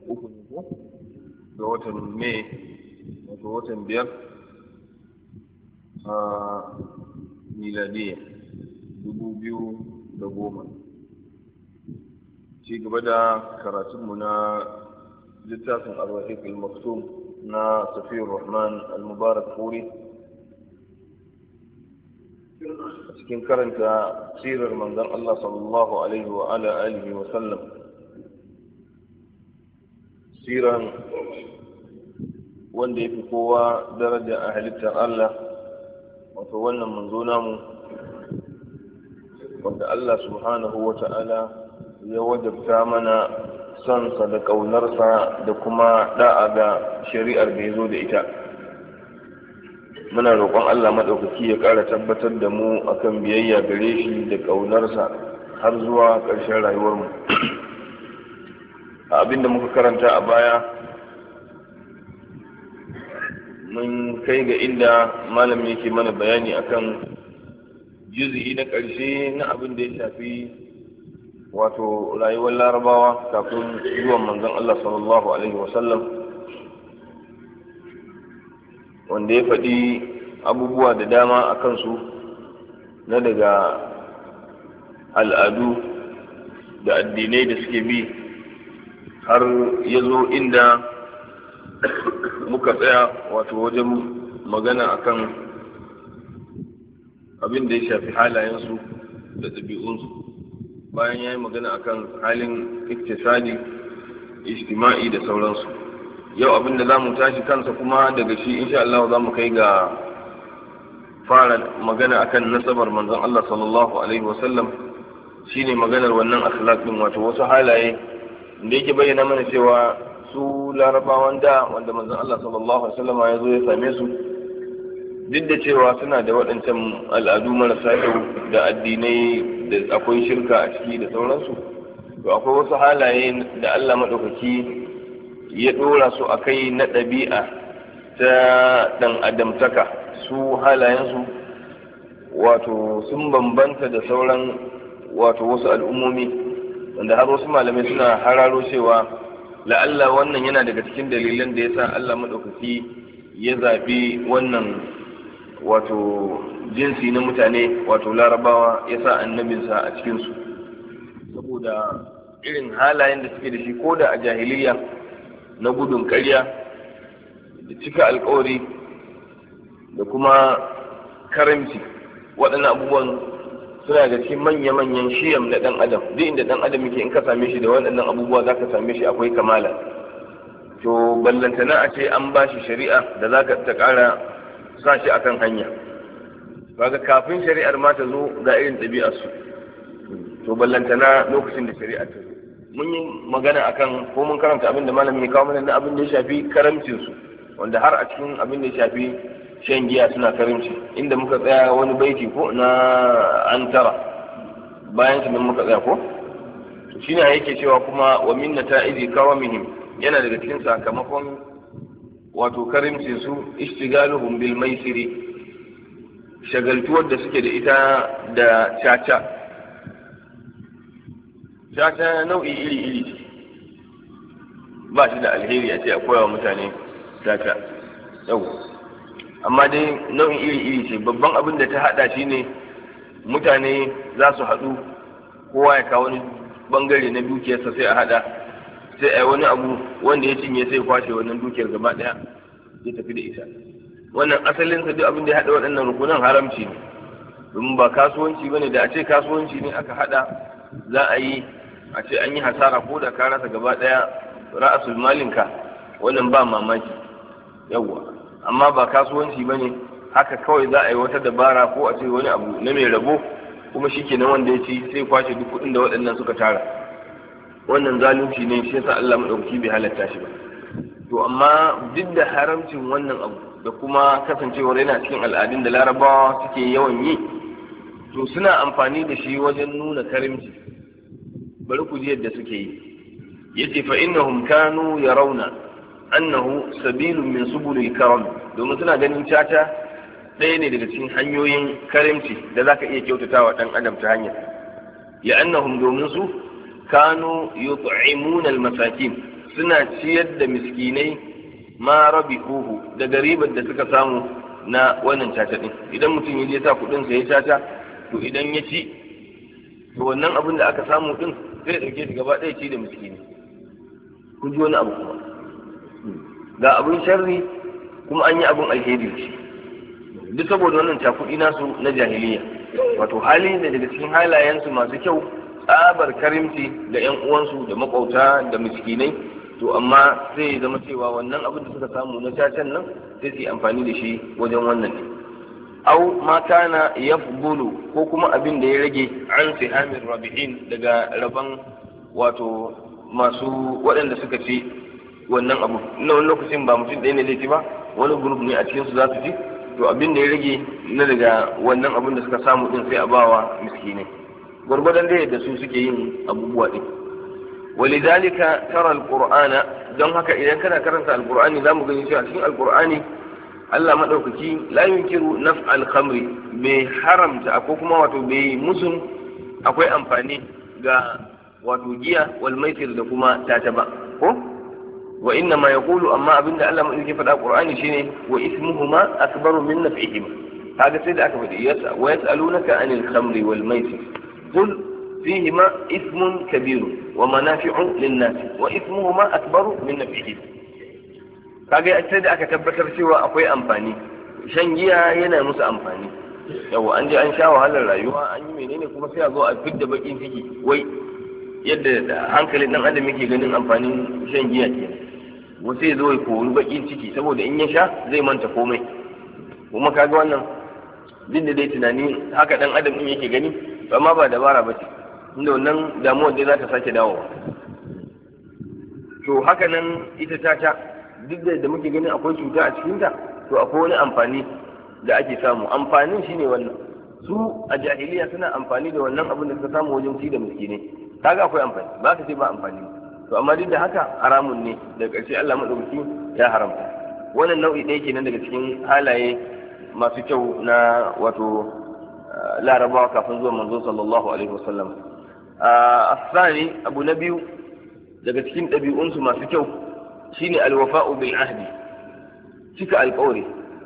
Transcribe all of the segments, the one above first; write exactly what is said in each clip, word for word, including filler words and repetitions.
uku ne ko ga watan mai wato watan biyar a miladiya dubu biyu da goma. Ci gaba da karatunmu na littafin al-Rahiq al-Maktum na Safiyur Rahman al-Mubarak Furi a cikin karanta sirar manzon Allah sallallahu alaihi wa ala alihi wa sallam, siran wanda ya fi kowa daraja a halittar Allah, wato wannan manzo namu wanda Allah subhanahu wa ta'ala ya wajabta mana sonsa da ƙaunarsa da kuma da'a ga shari'ar da ya zo da ita. Muna roƙon Allah maɗaukaki ya ƙara tabbatar da mu akan biyayya gare shi da ƙaunarsa har zuwa ƙarshen rayuwarmu. A abin da muka karanta a baya mun kai ga inda malam yake mana bayani akan juz'i na ƙarshe na abin da ya shafi wato rayuwar larabawa kafin zuwan manzon Allah sallallahu alaihi wasallam, wanda ya faɗi abubuwa da dama a kansu na daga al'adu da addinai da suke bi, har ya zo inda muka tsaya wato wajen magana akan abin da ya shafi halayensu da ɗabi'unsu. Bayan ya yi magana akan halin iktisadi, ijtima'i da sauransu. Yau abin da za mu tashi kansa kuma daga shi insha Allah za mu kai ga fara magana akan nasabar manzon Allah sallallahu alaihi wasallam, shine maganar wannan akhlaq din, wato wasu halaye da yake bayyana mana cewa su larabawan da wanda manzon Allah sallallahu alaihi wasallam ya zo ya same su, duk da cewa suna da waɗancan al'adu marasa kyau da addinai da akwai shirka a ciki da sauransu, to akwai wasu halaye da Allah maɗaukaki ya ɗora su a kai na ɗabi'a ta ɗan adamtaka. Su halayensu wato sun bambanta da sauran wato wasu al'ummomi, wanda har wasu malamai suna hararo cewa la'alla wannan yana daga cikin dalilan da ya sa Allah maɗaukaki ya zaɓi wannan wato jinsi na mutane, wato larabawa, ya sa annabinsa a cikinsu, saboda irin halayen da suke da shi ko da a jahiliya na gudun ƙarya da cika alkawari da kuma karamci. Waɗannan abubuwan suna da cikin manya-manyan shiyam na ɗan adam. Duk inda ɗan adam yake, in ka same shi da waɗannan abubuwa za ka same shi akwai kamala. To ballantana a ce an ba shi shari'a da za ka ta ƙara sa shi akan hanya. Kaga kafin shari'ar ma ta zo ga irin ɗabi'arsu, to ballantana lokacin da shari'ar ta zo. Mun yi magana akan ko mun karanta abin da malamin ya kawo mana na abin da ya shafi karamcinsu, wanda har a cikin abin da ya shafi shan giya suna karimci, inda muka tsaya wani baiti ko na an tara bayan su muka tsaya ko to shine yake cewa kuma wa min nata'izi karamihim, yana daga cikin sakamakon wato karimcin su ishtigaluhum bil maisiri, shagaltuwar da suke da ita da caca. Caca nau'i iri iri ba shi da alheri a ce a koyawa mutane caca yau, amma dai nau'in iri-iri ce. Babban abin da ta hada shi ne mutane za su haɗu, kowa ya kawo wani bangare na dukiyarsa sai a hada, sai a yi wani abu wanda ya cinye sai kwashe wannan dukiyar gaba ɗaya ya tafi da ita. Wannan asalinsa duk abin da ya haɗa waɗannan rukunan haramci ne, domin ba kasuwanci ba ne. Da a ce kasuwanci ne aka hada za a yi, a ce an yi hasara ko da ka rasa gaba ɗaya ra'asul malinka, wannan ba mamaki yawwa. Amma ba kasuwanci ba ne haka kawai za a yi wata dabara ko a ce wani abu na mai rabo kuma shi kenan wanda ya ci sai kwashe duk kuɗin da waɗannan suka tara. Wannan zalunci ne, shi yasa Allah maɗauki bai halatta shi ba. To amma duk da haramcin wannan abu da kuma kasancewar yana cikin al'adun da larabawa suke yawan yi, to suna amfani da shi wajen nuna karimci. Bari ku ji yadda suke yi. Yace fa innahum kanu yarawna annahu sabilun min subulil karam, domin suna ganin caca ɗaya ne daga cikin hanyoyin karimci da zaka iya kyautatawa ɗan adam ta hanyar. Ya annahum, domin su kanu yut'imuna al-masakin, suna ciyar da miskinai ma rabihuhu daga ribar da suka samu na wannan caca din. Idan mutum ya je sa kuɗin sa ya caca, to idan ya ci, to wannan abin da aka samu din sai ya dauke shi gaba ɗaya ci da miskini. Ku ji wani abu kuma ga abin sharri kuma an yi abin alheri ce, duk saboda wannan cakuɗi nasu na jahiliya. Wato hali ne daga cikin halayensu masu kyau, tsabar karimci da ƴan uwansu da makwauta da miskinai. To amma sai ya zama cewa wannan abin da suka samu na cacan nan sai su yi amfani da shi wajen wannan ne. Au ma kana yafdulu, ko kuma abin da ya rage an sihamir rabihin daga rabon wato masu waɗanda suka ci wannan abu. Na wani lokacin ba mutum ɗaya ne zai ci ba, wani group ne a cikin su za su ci. To abin da ya rage na daga wannan abin da suka samu din sai a bawa miskinai, gwargwadon da yadda su suke yin abubuwa din. ولذلك ترى القرآن don haka idan kana karanta alqur'ani zamu gani cewa cikin alqur'ani Allah madaukaki la yunkiru naf'al khamri, bai haramta ko kuma wato bai musun akwai amfani ga wato giya wal maisir da kuma tata ba ko wa inna ma yaqulu, amma abinda Allah madaukaki faɗa qur'ani shine wa ismuhuma akbaru min naf'ihima. kaga sai da aka faɗi yasa wa yas'alunaka anil khamri wal maisir qul فيهما إثم كبير ومنافع للناس وإثمهما أكبر من نفعهما. kaga sai da aka tabbatar cewa akwai amfani, shan giya yana musu amfani. Yau an je an sha wahalar rayuwa an yi menene, kuma sai a zo a fidda bakin ciki wai yadda hankalin dan adam yake ganin amfanin shan giya ke, wasu ya zo ya kori bakin ciki saboda in ya sha zai manta komai. Kuma kaga wannan duk da dai tunani haka dan adam din yake gani, amma ba dabara ba ce, inda wannan damuwar dai za ta sake dawowa. To haka nan ita tata duk da da muke ganin akwai cuta a cikinta, to akwai wani amfani da ake samu. Amfanin shine wannan, su a jahiliya suna amfani da wannan abin da suka samu wajen ci da miskinai, kaga akwai amfani, ba ka ce ba amfani. To amma duk da haka haramun ne, daga ƙarshe Allah madaukaki ya haramta. Wannan nau'i ɗaya kenan daga cikin halaye masu kyau na wato larabawa kafin zuwa manzo sallallahu alaihi wasallam. asani abu na biyu daga cikin ɗabi'unsu masu kyau shine alwafa'u bil ahdi, cika alƙawari.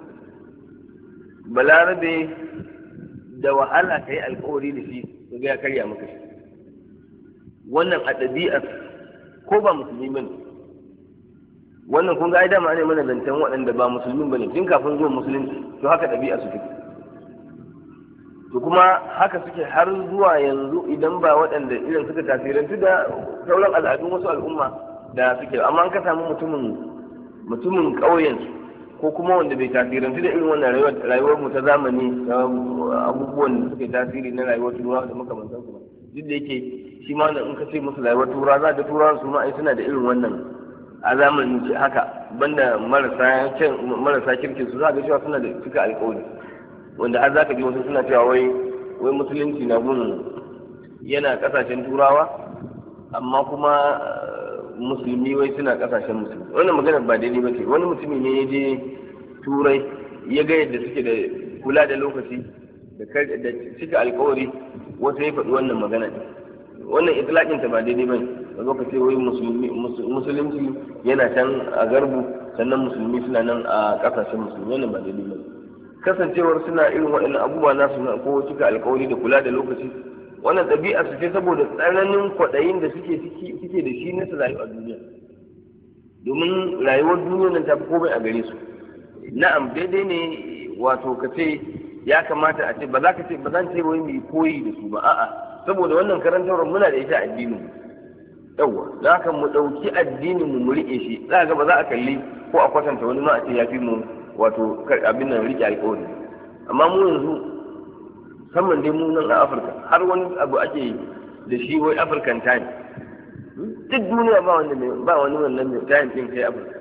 balarabe da wahala kai alƙawari da shi ga ya karya maka shi. wannan a ɗabi'ar ko ba musulmi bane, wannan kun ga ai dama ne mana zancen waɗanda ba musulmin bane tun kafin zuwa musulunci, to haka ɗabi'a su take. to kuma haka suke har zuwa yanzu idan ba waɗanda irin suka tasirantu da sauran al'adun wasu al'umma da suke. Amma an ka samu mutumin mutumin ƙauyen ko kuma wanda bai tasirantu da irin wannan rayuwar mu ta zamani, ta abubuwan da suke tasiri na rayuwar turawa da makamantan su, duk da yake shi ma in ka ce musu rayuwar turawa za ga turawa su ma ai suna da irin wannan a zamanin haka, banda marasa marasa kirkin su za ga cewa suna da cika alƙawari, wanda har zaka ji wasu suna cewa wai wai musulunci na gun yana kasashen turawa amma kuma musulmi wai suna kasashen musulmi. Wannan magana ba daidai ba ce. Wani mutumi ne ya je turai ya ga yadda suke da kula da lokaci da cika alkawari, wasu ya faɗi wannan magana. Wannan itlaqin ta ba daidai ba ne. Da lokaci wai musulunci yana can a garbu sannan musulmi suna nan a kasashen musulmi, wannan ba daidai ba ne. Kasancewar suna irin waɗannan abubuwa nasu na ko cika alkawari da kula da lokaci, wannan ɗabi'a su ce saboda tsananin kwaɗayin da suke suke da shi na su rayu a duniya, domin rayuwar duniya nan ta fi komai a gare su. Na'am, daidai ne wato ka ce ya kamata a ce ba za ka ce ba zan ce wai mai koyi da su ba, a'a, saboda wannan karantarwar muna da ita addinin mu. Yawwa, za ka mu ɗauki addinin mu mu riƙe shi, za ga ba za a kalli ko a kwatanta wani ma a ce ya fi mu wato abin nan rike alƙawari. Amma mu yanzu musamman dai mu nan a Afirka har wani abu ake da shi wai African time, duk duniya ba wanda ba wani wannan time din kai Afirka.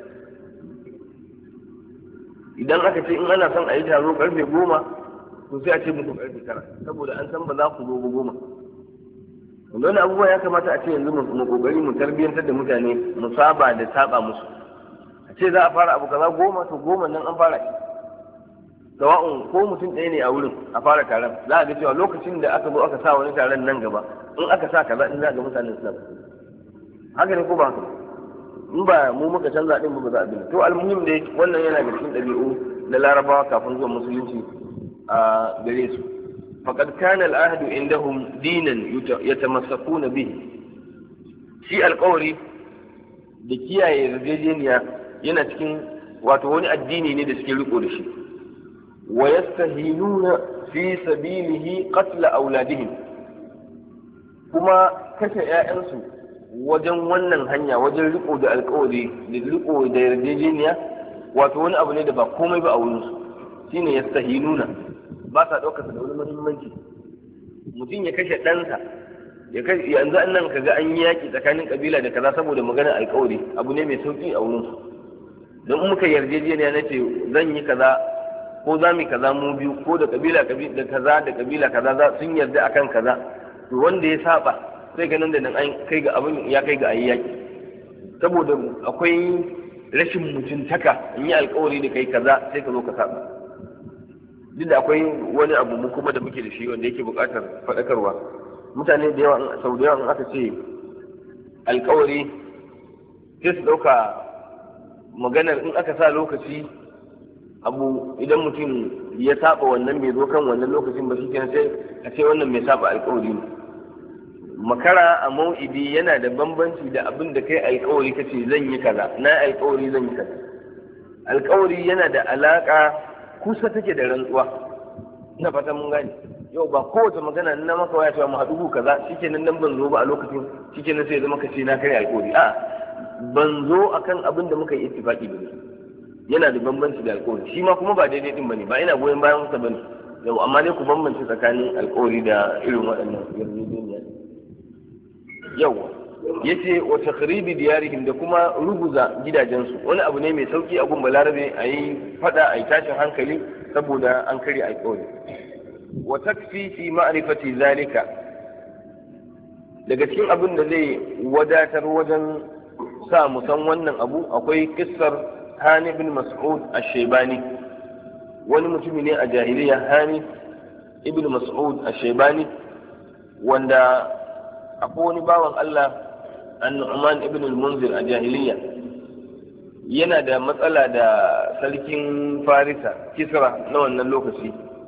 Idan aka ce in ana son a yi taro karfe goma, to sai a ce muku karfe tara, saboda an san ba za ku zo ba goma. Wani abubuwa ya kamata a ce yanzu mu kokari mu tarbiyyantar da mutane, mu saba da saba musu. A ce za a fara abu kaza goma, to goma nan an fara shi. Sawa'un ko mutum ɗaya ne a wurin a fara taron, za a ga cewa lokacin da aka zo aka sa wani taron nan gaba, in aka sa kaza in za ga mutanen suna haka ne ko ba haka. in ba mu muka canza din ba za a bi to almuhim dai wannan yana da cikin ɗabi'u na larabawa kafin zuwa musulunci a gare su faqad kana al-ahdu indahum dinan yatamassakuna bihi shi alƙawari da kiyaye yarjejeniya yana cikin wato wani addini ne da suke riko da shi wa yastahinuna fi sabilihi qatl auladihim kuma kashe ƴaƴansu wajen wannan hanya wajen riko da alƙawari da riko da yarjejeniya wato wani abu ne da ba komai ba a wurin su shine yastahinuna ba sa ɗaukar da wani muhimmanci mutum ya kashe ɗansa ya kai yanzu nan kaga an yi yaƙi tsakanin kabila da kaza saboda maganar alƙawari abu ne mai sauƙi a wurin su don muka yarjejeniya na ce zan yi kaza ko za mu kaza mu biyu ko da kabila da kaza da kabila kaza za sun yarda akan kaza to wanda ya saba sai ga nan da nan an kai ga abin ya kai ga ayi yaƙi saboda akwai rashin mutuntaka in yi alƙawari da kai kaza sai ka zo ka saba duk da akwai wani abu mu kuma da muke da shi wanda yake buƙatar faɗakarwa mutane da yawa sau da yawa aka ce alƙawari sai su ɗauka maganar in aka sa lokaci abu idan mutum ya saba wannan bai zo kan wannan lokacin ba shikenan sai a ce wannan mai saba alƙawari ne makara a mau'idi yana da bambanci da abin da kai alƙawari kace zan yi kaza na alƙawari zan yi kaza alƙawari yana da alaka kusa take da rantsuwa ina fata mun gane yau ba kowace magana na maka waya cewa mu haɗu kaza shikenan nan ban zo ba a lokacin shikenan sai ya zama kace na kai alƙawari a ban zo akan abin da muka yi ittifaqi da yana da bambanci da alƙawari shi ma kuma ba daidai din bane ba ina goyon bayan sa bane yau amma dai ku bambance tsakanin alƙawari da irin waɗannan yarjejeniya yawa yace wa takhribi diyarihim da kuma ruguza gidajensu wani abu ne mai sauki a gun balarabe a yi fada a yi tashin hankali saboda an karya alƙawari wa takfi fi ma'rifati zalika daga cikin abin da zai wadatar wajen sa mu san wannan abu akwai kissar Hani ibn Mas'ud ash-Shaybani wani mutumi ne a jahiliya Hani ibn Mas'ud ash-Shaybani wanda akwai wani bawan Allah An-Nu'man ibn al-Munzir a jahiliya yana da matsala da sarkin Farisa Kisra na wannan lokaci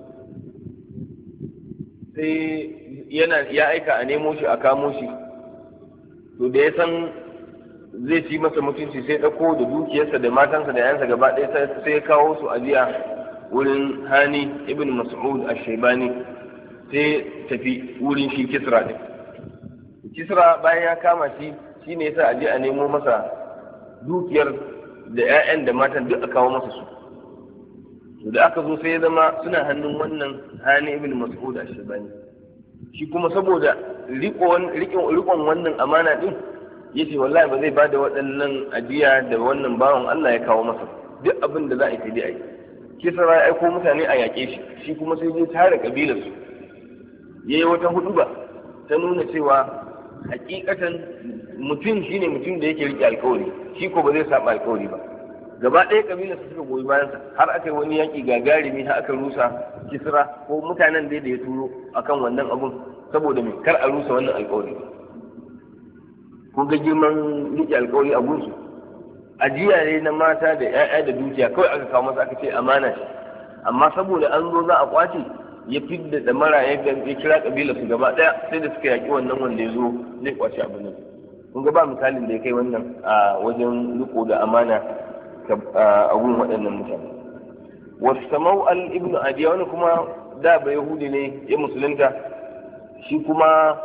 sai yana ya aika a nemo shi a kamo shi to da ya san zai ci masa mutunci sai ɗauko da dukiyarsa da matansa da yayansa gaba ɗaya sai ya kawo su ajiya wurin Hani ibn Mas'ud ash-Shaybani sai tafi wurin shi Kisra din Kisra bayan ya kama shi shine yasa aje a nemo masa dukiyar da ƴaƴan da matan duk a kawo masa su to da aka zo sai ya zama suna hannun wannan Hani ibn Mas'ud ash-Shaybani shi kuma saboda riƙon riƙon wannan amana din yace wallahi ba zai bada waɗannan ajiya da wannan bawan Allah ya kawo masa duk abin da za a yi sai dai Kisra ya aiko mutane a yaƙe shi shi kuma sai ya tare kabilar su yayi wata huduba ta nuna cewa hakikatan mutum shine mutum da yake rike alkawari shi ko ba zai saba alkawari ba gaba ɗaya kabilar su suka goyi bayansa har aka yi wani yaƙi gagarumi har aka rusa Kisra ko mutanen dai da ya turo akan wannan abun saboda me kar a rusa wannan alkawari kun ga girman rike alkawari a gunsu ajiya ne na mata da 'ya'ya da dukiya kawai aka kawo masa aka ce amana ce amma saboda an zo za a kwace ya fidda da mara ya kira kabilar su gaba daya sai da suka yaki wannan wanda ya zo zai kwace abu ne kun ga ba misalin da ya kai wannan a wajen riko da amana a wurin waɗannan mutane wasu samau al ibnu adiya wani kuma da ba yahudi ne ya musulunta shi kuma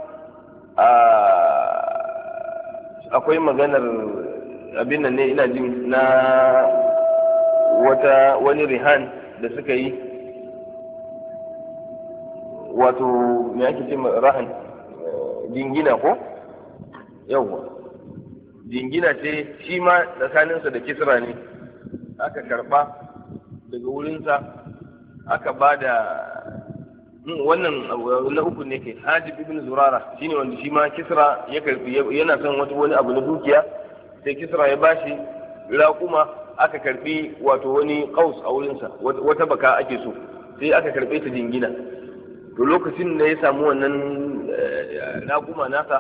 akwai maganar abin nan ne ina jin na wata wani rihan da suka yi wato me ake ce rahan jingina ko yawwa jingina ce shi ma tsakaninsa da Kisra ne aka karba daga wurinsa aka ba da wannan na uku ne ke Hajib ibn Zurara shine wanda shi ma Kisra ya karbi yana son wata wani abu na dukiya sai Kisra ya bashi raƙuma aka karbi wato wani qaus a wurinsa wata baka ake so sai aka karbe ta jingina to lokacin da ya samu wannan raƙuma nasa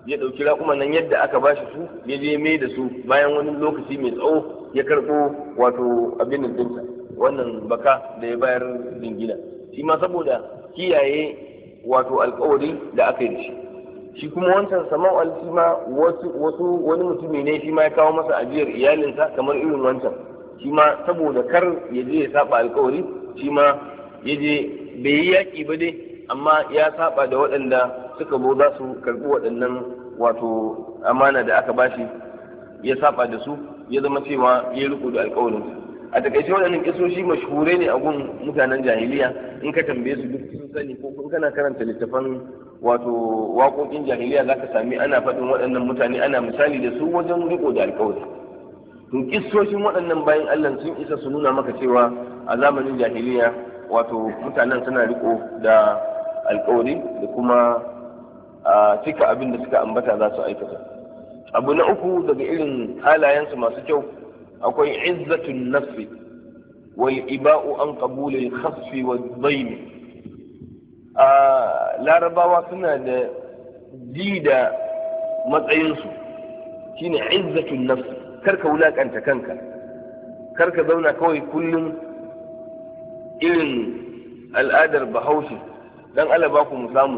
ya ɗauki raƙuman nan yadda aka bashi su ya je mai da su bayan wani lokaci mai tsawo ya karɓo wato abin nan dinsa wannan baka da ya bayar dingina shi ma saboda kiyaye wato alƙawari da aka yi da shi shi kuma wancan sama'u alfi ma wasu wasu wani mutumi ne shi ma ya kawo masa ajiyar iyalinsa kamar irin wancan shi ma saboda kar ya je ya saba alƙawari shi ma ya je bai yi yaƙi ba dai amma ya saba da waɗanda suka zo za su karɓi waɗannan wato amana da aka bashi ya saba da su ya zama cewa ya riko da alƙawarin a takaice waɗannan kisoshi mashhurai ne a gun mutanen jahiliya in ka tambaye su duk sun sani ko kun kana karanta littafan wato waƙoƙin jahiliya zaka sami ana faɗin waɗannan mutane ana misali da su wajen riko da alƙawari to kissoshin waɗannan bayan Allah sun isa su nuna maka cewa a zamanin jahiliya wato mutanen suna riko da alƙawari da kuma a cika abin da suka ambata za su aikata. Abu na uku daga irin halayensu masu kyau akwai izzatun nafsi wal iba'u an qabulil khasfi wal dhaym. A larabawa suna da ji da matsayinsu shine izzatun nafsi, karka wulakanta kanka, karka zauna kawai kullum irin al'adar bahaushe dan Allah ba ku mu samu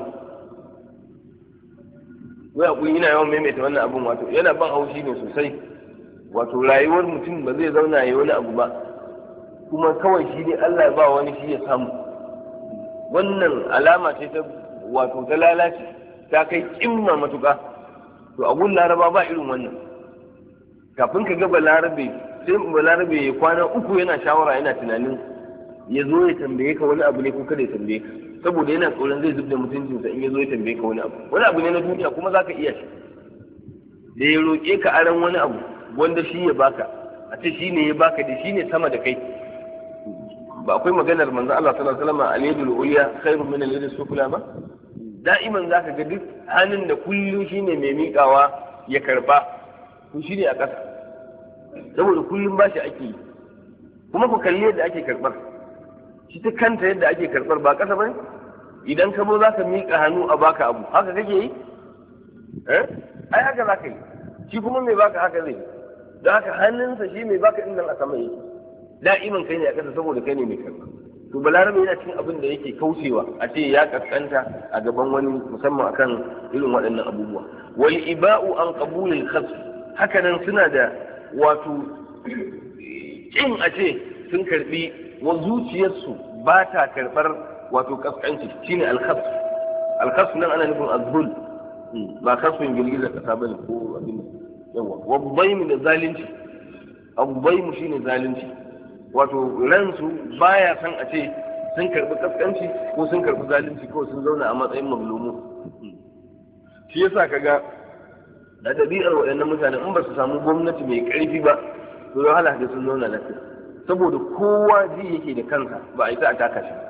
wai akwai ina yawan maimaita wannan abun wato yana ban haushi ne sosai wato rayuwar mutum ba zai zauna ya wani abu ba kuma kawai shi ne Allah ba wani shi ya samu wannan alama ce ta wato ta lalace ta kai kimma matuƙa to a gun laraba ba irin wannan kafin ka ga balarabe sai balarabe ya kwana uku yana shawara yana tunanin ya zo ya tambaye ka wani abu ne ko kada ya tambaye ka saboda yana tsoron zai zubda mutuncinsa in ya zo ya tambaye ka wani abu wani abu ne na duniya kuma za ka iya shi da ya roƙe ka aran wani abu wanda shi ya baka a ce shi ne ya baka da shi ne sama da kai ba akwai maganar manzo Allah sallallahu alaihi wasallam al-yadul ulya khairun min al-yadis sufla ba da'iman zaka ga duk hannun da kullum shine mai miƙawa ya karba to shine a ƙasa saboda kullum bashi ake yi kuma ku kalli yadda ake karbar shi ta kanta yadda ake karɓar ba ƙasa ba idan ka zo za ka miƙa hannu a baka abu haka kake yi eh ai haka za ka yi shi kuma mai baka haka zai da haka hannunsa shi mai baka inda a sama yake da'iman kai ne a ƙasa saboda kai ne mai karɓa to balarabe yana cikin abin da yake kaucewa a ce ya kaskanta a gaban wani musamman akan irin waɗannan abubuwa wal iba'u an qabulil khasf haka nan suna da wato kin a ce sun karbi wa zuciyarsu ba ta karɓar wato kaskanci shine alkhas alkhas nan ana nufin azhul ba kasfin girgizar kasa bane ko abin yawa wabbaim da zalunci abbaim shine zalunci wato ransu baya san a ce sun karɓi kaskanci ko sun karɓi zalunci ko sun zauna a matsayin mazlumu shi yasa kaga da dabi'ar waɗannan mutane in ba su samu gwamnati mai ƙarfi ba to ya hala da sun zauna lafiya saboda kowa ji yake da kansa ba a yi ta a taka shi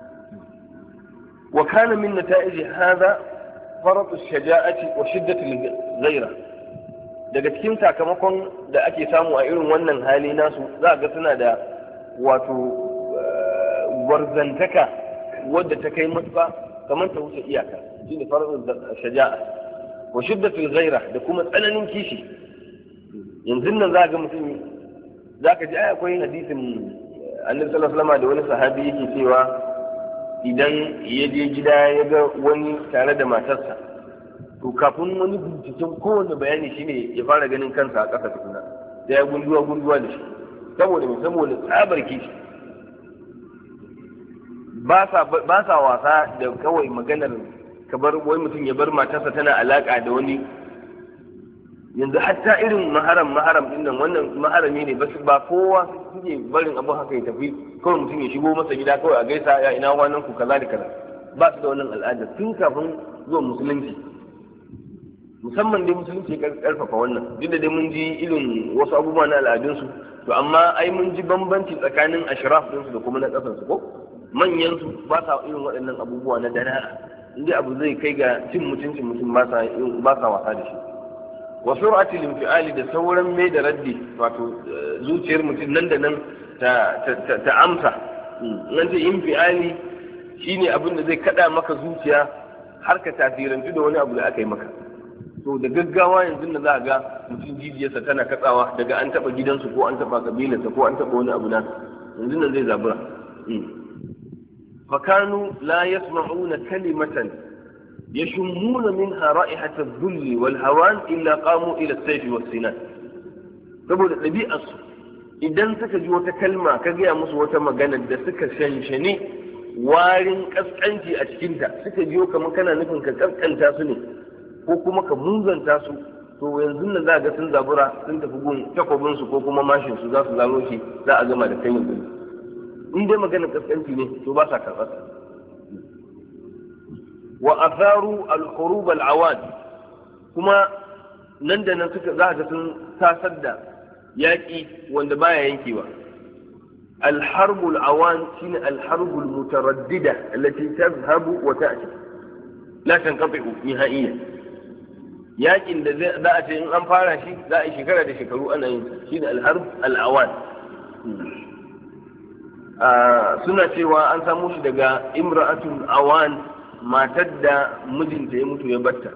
wa kana min nata'ij hadha farat ash-shaja'ati wa shiddat al-ghayra daga cikin sakamakon da ake samu a irin wannan hali nasu za ga suna da wato gwarzantaka wadda ta kai matuƙa kamar ta wuce iyaka shine farat ash-shaja'a wa shiddat al-ghayra da kuma tsananin kishi yanzu nan za ga mutum za ka ji ai akwai hadisin annabi sallallahu alaihi wasallam da wani sahabi yake cewa idan ya je gida ya ga wani tare da matarsa to kafin wani binciken kowane bayani shine ya fara ganin kansa a ƙasa tukuna da ya gunduwa gunduwa da shi saboda mai saboda tsabar kishi ba sa wasa da kawai maganar ka bar wani mutum ya bar matarsa tana alaka da wani yanzu hatta irin maharam maharam din nan wannan maharami ne ba kowa suke barin abu haka ya tafi kawai mutum ya shigo masa gida kawai a gaisa ya ina wannan ku kaza da kaza ba su da wannan al'ada tun kafin zuwa musulunci musamman dai musulunci ya karfafa wannan duk da dai mun ji irin wasu abubuwa na al'adunsu to amma ai mun ji bambanci tsakanin ashraf ɗinsu da kuma na ƙasar su ko manyan su ba sa irin waɗannan abubuwa na dana inda abu zai kai ga cin mutuncin mutum ba sa ba sa wasa da shi wa sur'atil infiali da sauran mai da raddi wato zuciyar mutum nan da nan ta ta amsa nan ce infiali shine abin da zai kada maka zuciya har ka tasirantu da wani abu da aka yi maka to da gaggawa yanzu da za a ga mutum jijiyarsa tana katsawa daga an taba gidansu ko an taba kabilarsa ko an taba wani abu na yanzu nan zai zabura. fakanu la yasma'una kalimatan yashummuna minha ra'ihat adh-dhull wal hawan illa qamu ila as-sayf was-sinan. saboda ɗabi'arsu idan suka ji wata kalma ka gaya musu wata magana da suka shanshani warin kaskanci a cikinta, suka jiyo kamar kana nufin ka kaskanta su ne ko kuma ka muzanta su, to yanzu nan za ga sun zabura sun tafi gun takobin su ko kuma mashin su za su zalo shi, za a gama da kai yanzu. in dai maganar kaskanci ne to ba sa karɓar. wa atharu al-hurub al-awad, kuma nan da nan suka za ga sun tasar da yaƙi wanda baya yankewa. الحرب العوان شين الحرب المترددة التي تذهب وتأتي لا تنقطع نهائيا. yakin da za a ce in an fara shi za a yi shekara da shekaru ana yin shi da alharb al'awan. suna cewa an samu shi daga imra'atul awan, matar da mijinta ya mutu ya batta,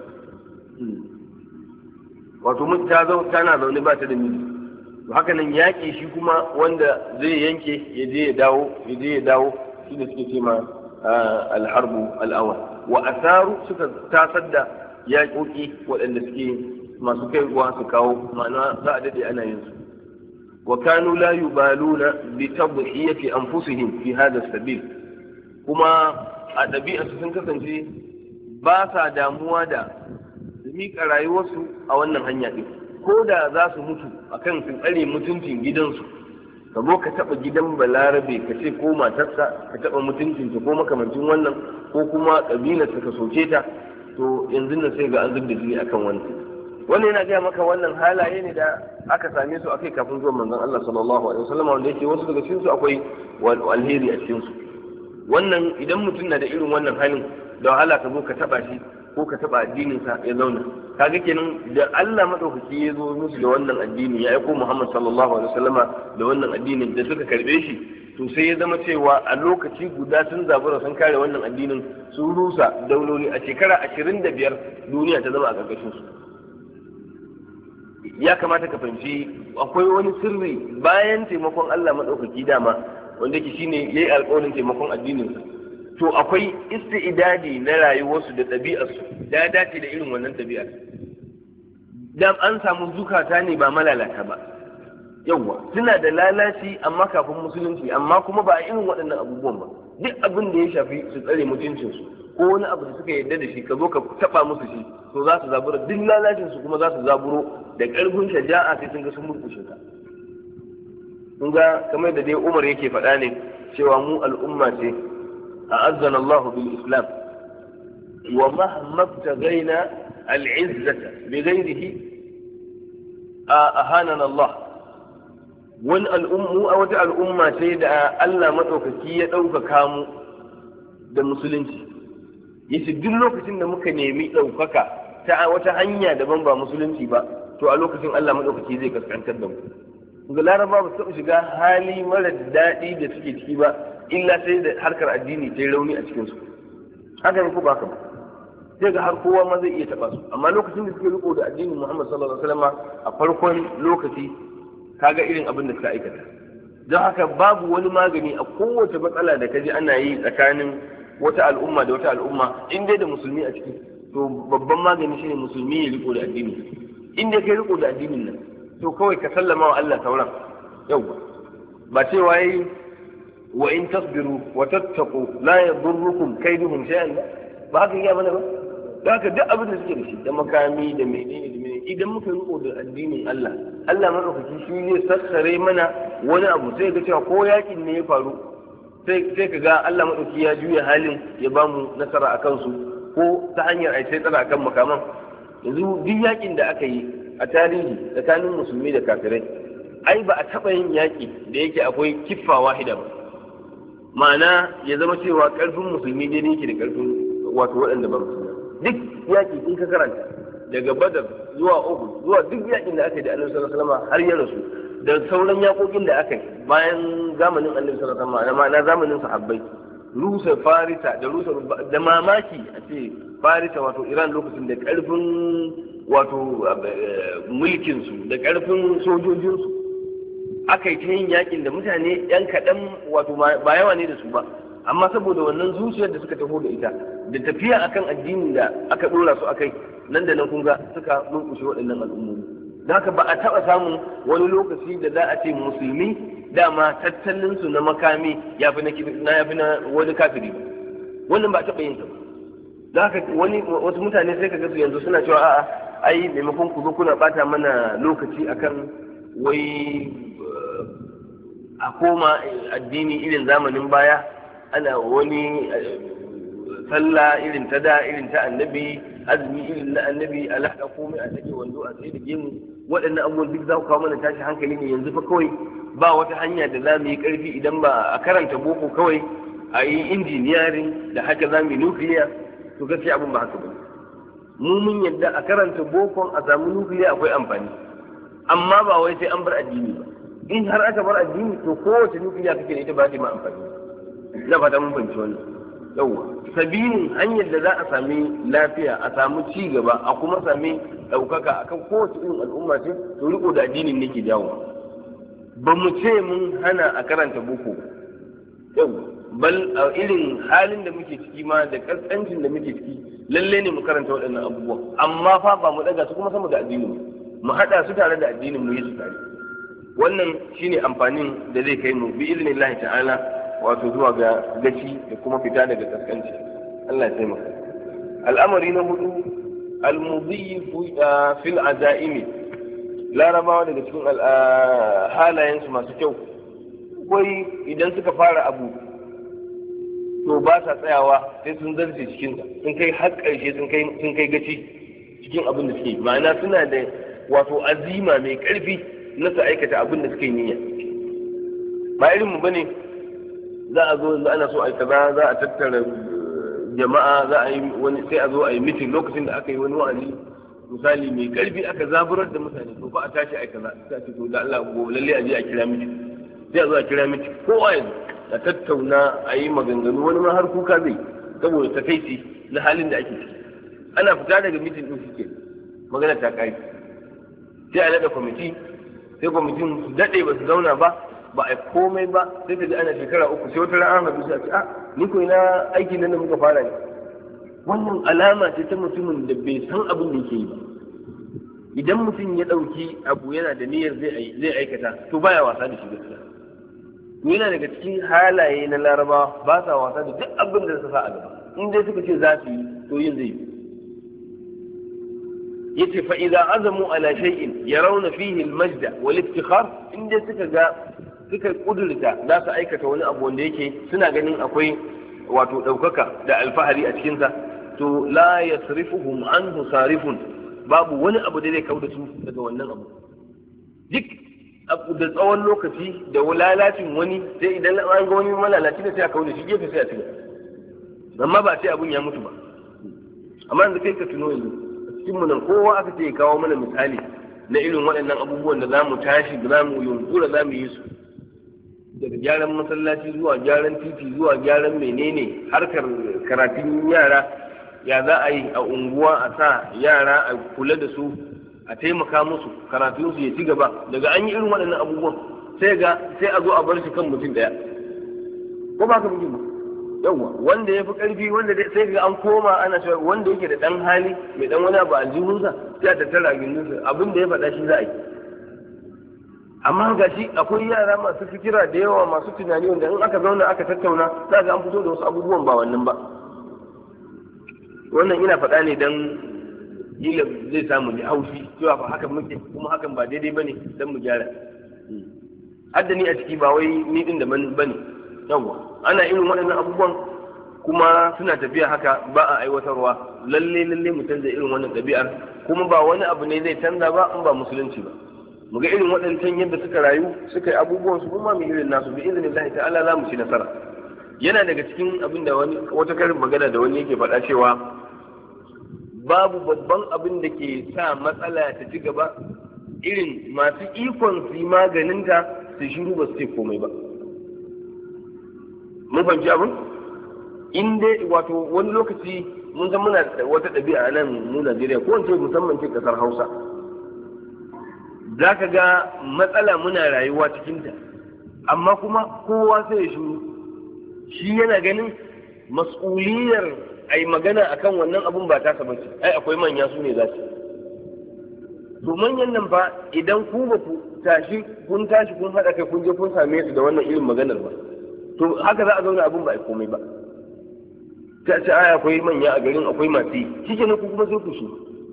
wato ta tana zaune ba ta da miji. haka nan yaƙi shi kuma wanda zai yanke ya je ya dawo ya je ya dawo shi da suke ce ma alharbu al'awan. wa asaru suka tasar da yaƙoƙi waɗanda suke masu kaiwa su kawo, ma'ana za a daɗe ana yin su. wa kanu la yubaluna bi tadhiyati anfusihim fi hadha sabil, kuma a ɗabi'arsu sun kasance ba sa damuwa da miƙa rayuwarsu a wannan hanya ɗin. ko da za su mutu akan su tsare mutuncin gidansu, ka zo ka taɓa gidan balarabe ka ce ko matarsa ka taɓa mutuncinta ko makamancin wannan, ko kuma ƙabilarsa ka soke ta, to yanzu nan sai ga an zub da jini akan wannan. wannan yana gaya maka wannan halaye ne da aka same su akai kafin zuwan manzon Allah sallallahu alaihi wasallam, wanda yake wasu daga cikin su akwai alheri a cikin su. wannan idan mutum na da irin wannan halin, da wahala ka zo ka taɓa shi ko ka taɓa addininsa ya zauna. kaga kenan da Allah madaukaki ya zo musu da wannan addini, ya aiko Muhammad sallallahu alaihi wasallama da wannan addinin da suka karbe shi, to sai ya zama cewa a lokaci guda sun zabura sun kare wannan addinin, sun rusa dauloli. a shekara ashirin da biyar duniya ta zama a ƙarƙashin su. ya kamata ka fahimci akwai wani sirri bayan taimakon Allah madaukaki dama, wanda ke shine yayi alƙawarin taimakon addininsa. to akwai isti'idadi na rayuwarsu da ɗabi'arsu da ya dace da irin wannan ɗabi'ar. dan an samu zukata ne ba malalata ba, yawwa suna da lalaci amma kafin musulunci, amma kuma ba a irin waɗannan abubuwan ba. duk abin da ya shafi su tsare mutuncinsu ko wani abu da suka yarda da shi ka zo ka taɓa musu shi, to za su zabura duk lalacinsu, kuma za su zaburo da ƙarfin shaja'a sai sun ga sun murƙushe ka. kun ga kamar da dai Umar yake faɗa ne cewa mu al'umma ce أعزنا الله بالإسلام ومهما ابتغينا العزة بغيره أهاننا الله. وان الأم أو الأمة سيدة ألا مدوككية أو كامو da musulunci yace duk lokacin da muka nemi ɗaukaka ta wata hanya daban ba musulunci ba, to a lokacin Allah madaukaki zai kaskantar da mu. ga Laraba ba su taɓa shiga hali mara daɗi da suke ciki ba illa sai da harkar addini ta yi rauni a cikinsu. haka ne ko ba haka ba, sai ga har kowa ma zai iya taɓa su. amma lokacin da suke riko da addinin Muhammad sallallahu alaihi wasallam a farkon lokaci, kaga irin abin da suka aikata. don haka babu wani magani a kowace matsala da kaji ana yi tsakanin wata al'umma da wata al'umma, in dai da musulmi a ciki, to babban magani shine musulmi ya riko da addini. in dai kai riko da addinin nan, to kawai ka sallama wa Allah sauran. yau ba cewa yi wa in tasbiru wa tattaqu la yadurrukum kaiduhum shay'an, ba haka ya mana ba. da haka duk abin da suke da shi da makami da menene da menene, idan muka riko da addinin Allah, Allah madaukaki shi ne sassare mana wani abu. sai ga cewa ko yakin ne ya faru, sai sai ka ga Allah madaukaki ya juya halin ya bamu nasara akan su, ko ta hanyar ai sai tsara akan makaman. yanzu duk yakin da aka yi a tarihi tsakanin musulmi da kafirai, ai ba a taɓa yin yaƙi da yake akwai kiffa wahida ba. ma'ana ya zama cewa ƙarfin musulmi dai ne yake da ƙarfin wato waɗanda ba musulmi. duk yaƙi in ka karanta daga Badar zuwa Uhud zuwa duk yaƙin da aka yi da Annabi sallallahu alaihi wasallam har ya rasu, da sauran yaƙoƙin da aka yi bayan zamanin Annabi sallallahu alaihi wasallam, ma'ana zamanin sahabbai, rusa Farisa da rusa da mamaki a ce Farisa wato Iran lokacin da ƙarfin wato mulkinsu da ƙarfin sojojinsu aka yi ta yin yakin da mutane yan kaɗan wato ba yawa ne da su ba, amma saboda wannan zuciyar da suka taho da ita da tafiya akan addinin da aka ɗora su akai, nan da nan kun ga suka murƙushe waɗannan al'ummomi. Da haka ba a taɓa samun wani lokaci da za a ce musulmi dama tattalinsu na makami ya fi na ya fi na wani kafiri ba, wannan ba a taɓa yin sa ba. Da haka wani wasu mutane sai ka ga su yanzu suna cewa a'a ai maimakon ku zo kuna bata mana lokaci akan wai a koma addini irin zamanin baya, ana wani sallah irin ta da irin ta annabi, azumi irin na annabi, alaƙa komai a take wando a tsaye da gemu, waɗannan abubuwan duk za ku kawo mana tashi hankali ne yanzu fa kawai ba wata hanya da za mu yi ƙarfi idan ba a karanta boko kawai a yi injiniyarin da haka za mu yi nukiliya. To gaskiya abin ba haka ba. Mu mun yadda a karanta bokon a samu nukiliya akwai amfani, amma ba wai sai an bar addini ba. In har aka bar addini to kowace nukiliya kake da ita ba ta ma amfani. Ina fata mun fahimci wannan. Yawwa sabilin hanyar da za a sami lafiya, a samu ci gaba, a kuma sami ɗaukaka akan kowace irin al'umma ce, to riko da addinin ne ke jawo. Ba mu ce mun hana a karanta boko ba. Yawwa bal a irin halin da muke ciki ma da kaskancin da muke ciki lalle ne mu karanta waɗannan abubuwan, amma fa ba mu daga su kuma sama da addinin mu haɗa su tare da addinin mu yi su tare. Wannan shine amfanin da zai kai mu bi iznillahi ta'ala wato zuwa ga gaci da kuma fita daga kaskanci. Allah ya taimaka. Al'amari na hudu al-mudhi fil azaimi, larabawa daga cikin halayensu masu kyau, akwai idan suka fara abu to ba sa tsayawa sai sun zarce cikinsa, sun kai har ƙarshe sun kai gaci cikin abin da suke, ma'ana suna da wato azima mai ƙarfi na su aikata abin da suke niyya. Ba irin mu bane za a zo yanzu ana so a kaza, za a tattara jama'a, za a yi wani sai a zo a yi mitin lokacin da aka yi wani wa'azi misali mai ƙarfi aka zaburar da mutane to ba a tashi a kaza, sai a ce to da Allah gobe lalle a je a kira mitin, sai a zo a kira mitin kowa yanzu a tattauna a yi maganganu, wani ma har kuka zai saboda takaici na halin da ake ciki. Ana fita daga mitin din shi ke magana ta kai, sai a naɗa kwamiti, sai kwamitin su daɗe ba su zauna ba ba a komai ba, sai ka ji ana shekara uku sai wata rana haɗu sai a ce a ni ko ina aikin nan da muka fara ne. Wannan alama ce ta mutumin da bai san abin da yake yi ba. Idan mutum ya ɗauki abu yana da niyyar zai aikata to baya wasa da shi gaskiya. Yana daga cikin halaye na larabawa ba sa wasa da duk abin da suka sa a gaba, in dai suka ce za su yi to yin zai yi. Yace fa idza azamu ala shay'in yarawna fihi al-majda wal iftikhar, in dai suka ga suka kudurta za su aikata wani abu wanda yake suna ganin akwai wato ɗaukaka da alfahari a cikinsa, to la yasrifuhum anhu sarifun, babu wani abu da zai kauda su daga wannan abu. Duk da tsawon lokaci da lalacin wani sai idan an ga wani malalaci da sai a kauda shi gefe sai a tuba, amma ba sai abun ya mutu ba. Amma yanzu kai ka tuno yanzu cikin mu nan kowa aka ce kawo mana misali na irin waɗannan abubuwan da za mu tashi za mu yunkura za mu yi su, daga gyaran masallaci zuwa gyaran titi zuwa gyaran menene, harkar karatun yara ya za a yi a unguwa a sa yara a kula da su, a taimaka musu karatun su ya ci gaba. Daga an yi irin waɗannan abubuwan sai ga sai a zo a bar shi kan mutum ɗaya, ko ba ka mutum ba yawwa wanda ya fi ƙarfi, wanda sai ga an koma ana cewa wanda yake da ɗan hali mai ɗan wani abu a aljihunsa sai a tattara gindinsa, abin da ya faɗa shi za a yi. Amma ga shi akwai yara masu fikira da yawa masu tunani wanda in aka zauna aka tattauna za ga an fito da wasu abubuwan ba wannan ba. Wannan ina faɗa ne dan kila zai samu ji haushi cewa fa hakan muke kuma hakan ba daidai bane dan mu gyara. Hadda ni a ciki ba wai ni din da bane. Yawwa ana irin waɗannan abubuwan kuma suna tafiya haka ba a aiwatarwa. Lalle lalle mu canza irin wannan ɗabi'ar, kuma ba wani abu ne zai canza ba in ba musulunci ba. Mu ga irin waɗancan yadda suka rayu suka yi abubuwan su kuma mu irin nasu bi iznillahi ta'ala za mu ci nasara. Yana daga cikin abin da wani wata karin magana da wani yake faɗa cewa babu babban abin da ke sa matsala ta ci gaba irin masu ikon su yi maganinta su shiru ba su ce komai ba. Mun fahimci abin? In dai wato wani lokaci mun san muna wata ɗabi'a a nan mu Najeriya ko wance musamman ce kasar Hausa za ka ga matsala muna rayuwa cikinta amma kuma kowa sai ya shuru shi yana ganin mas'uliyar ai magana akan wannan abun ba ta saba ce ai akwai manya su ne za su to manyan nan ba idan ku ba ku tashi kun tashi kun haɗa kai kun je kun same su da wannan irin maganar ba to haka za a zauna abun ba ai komai ba ta ce ai akwai manya a garin akwai masu yi shi ke ku kuma sai ku shi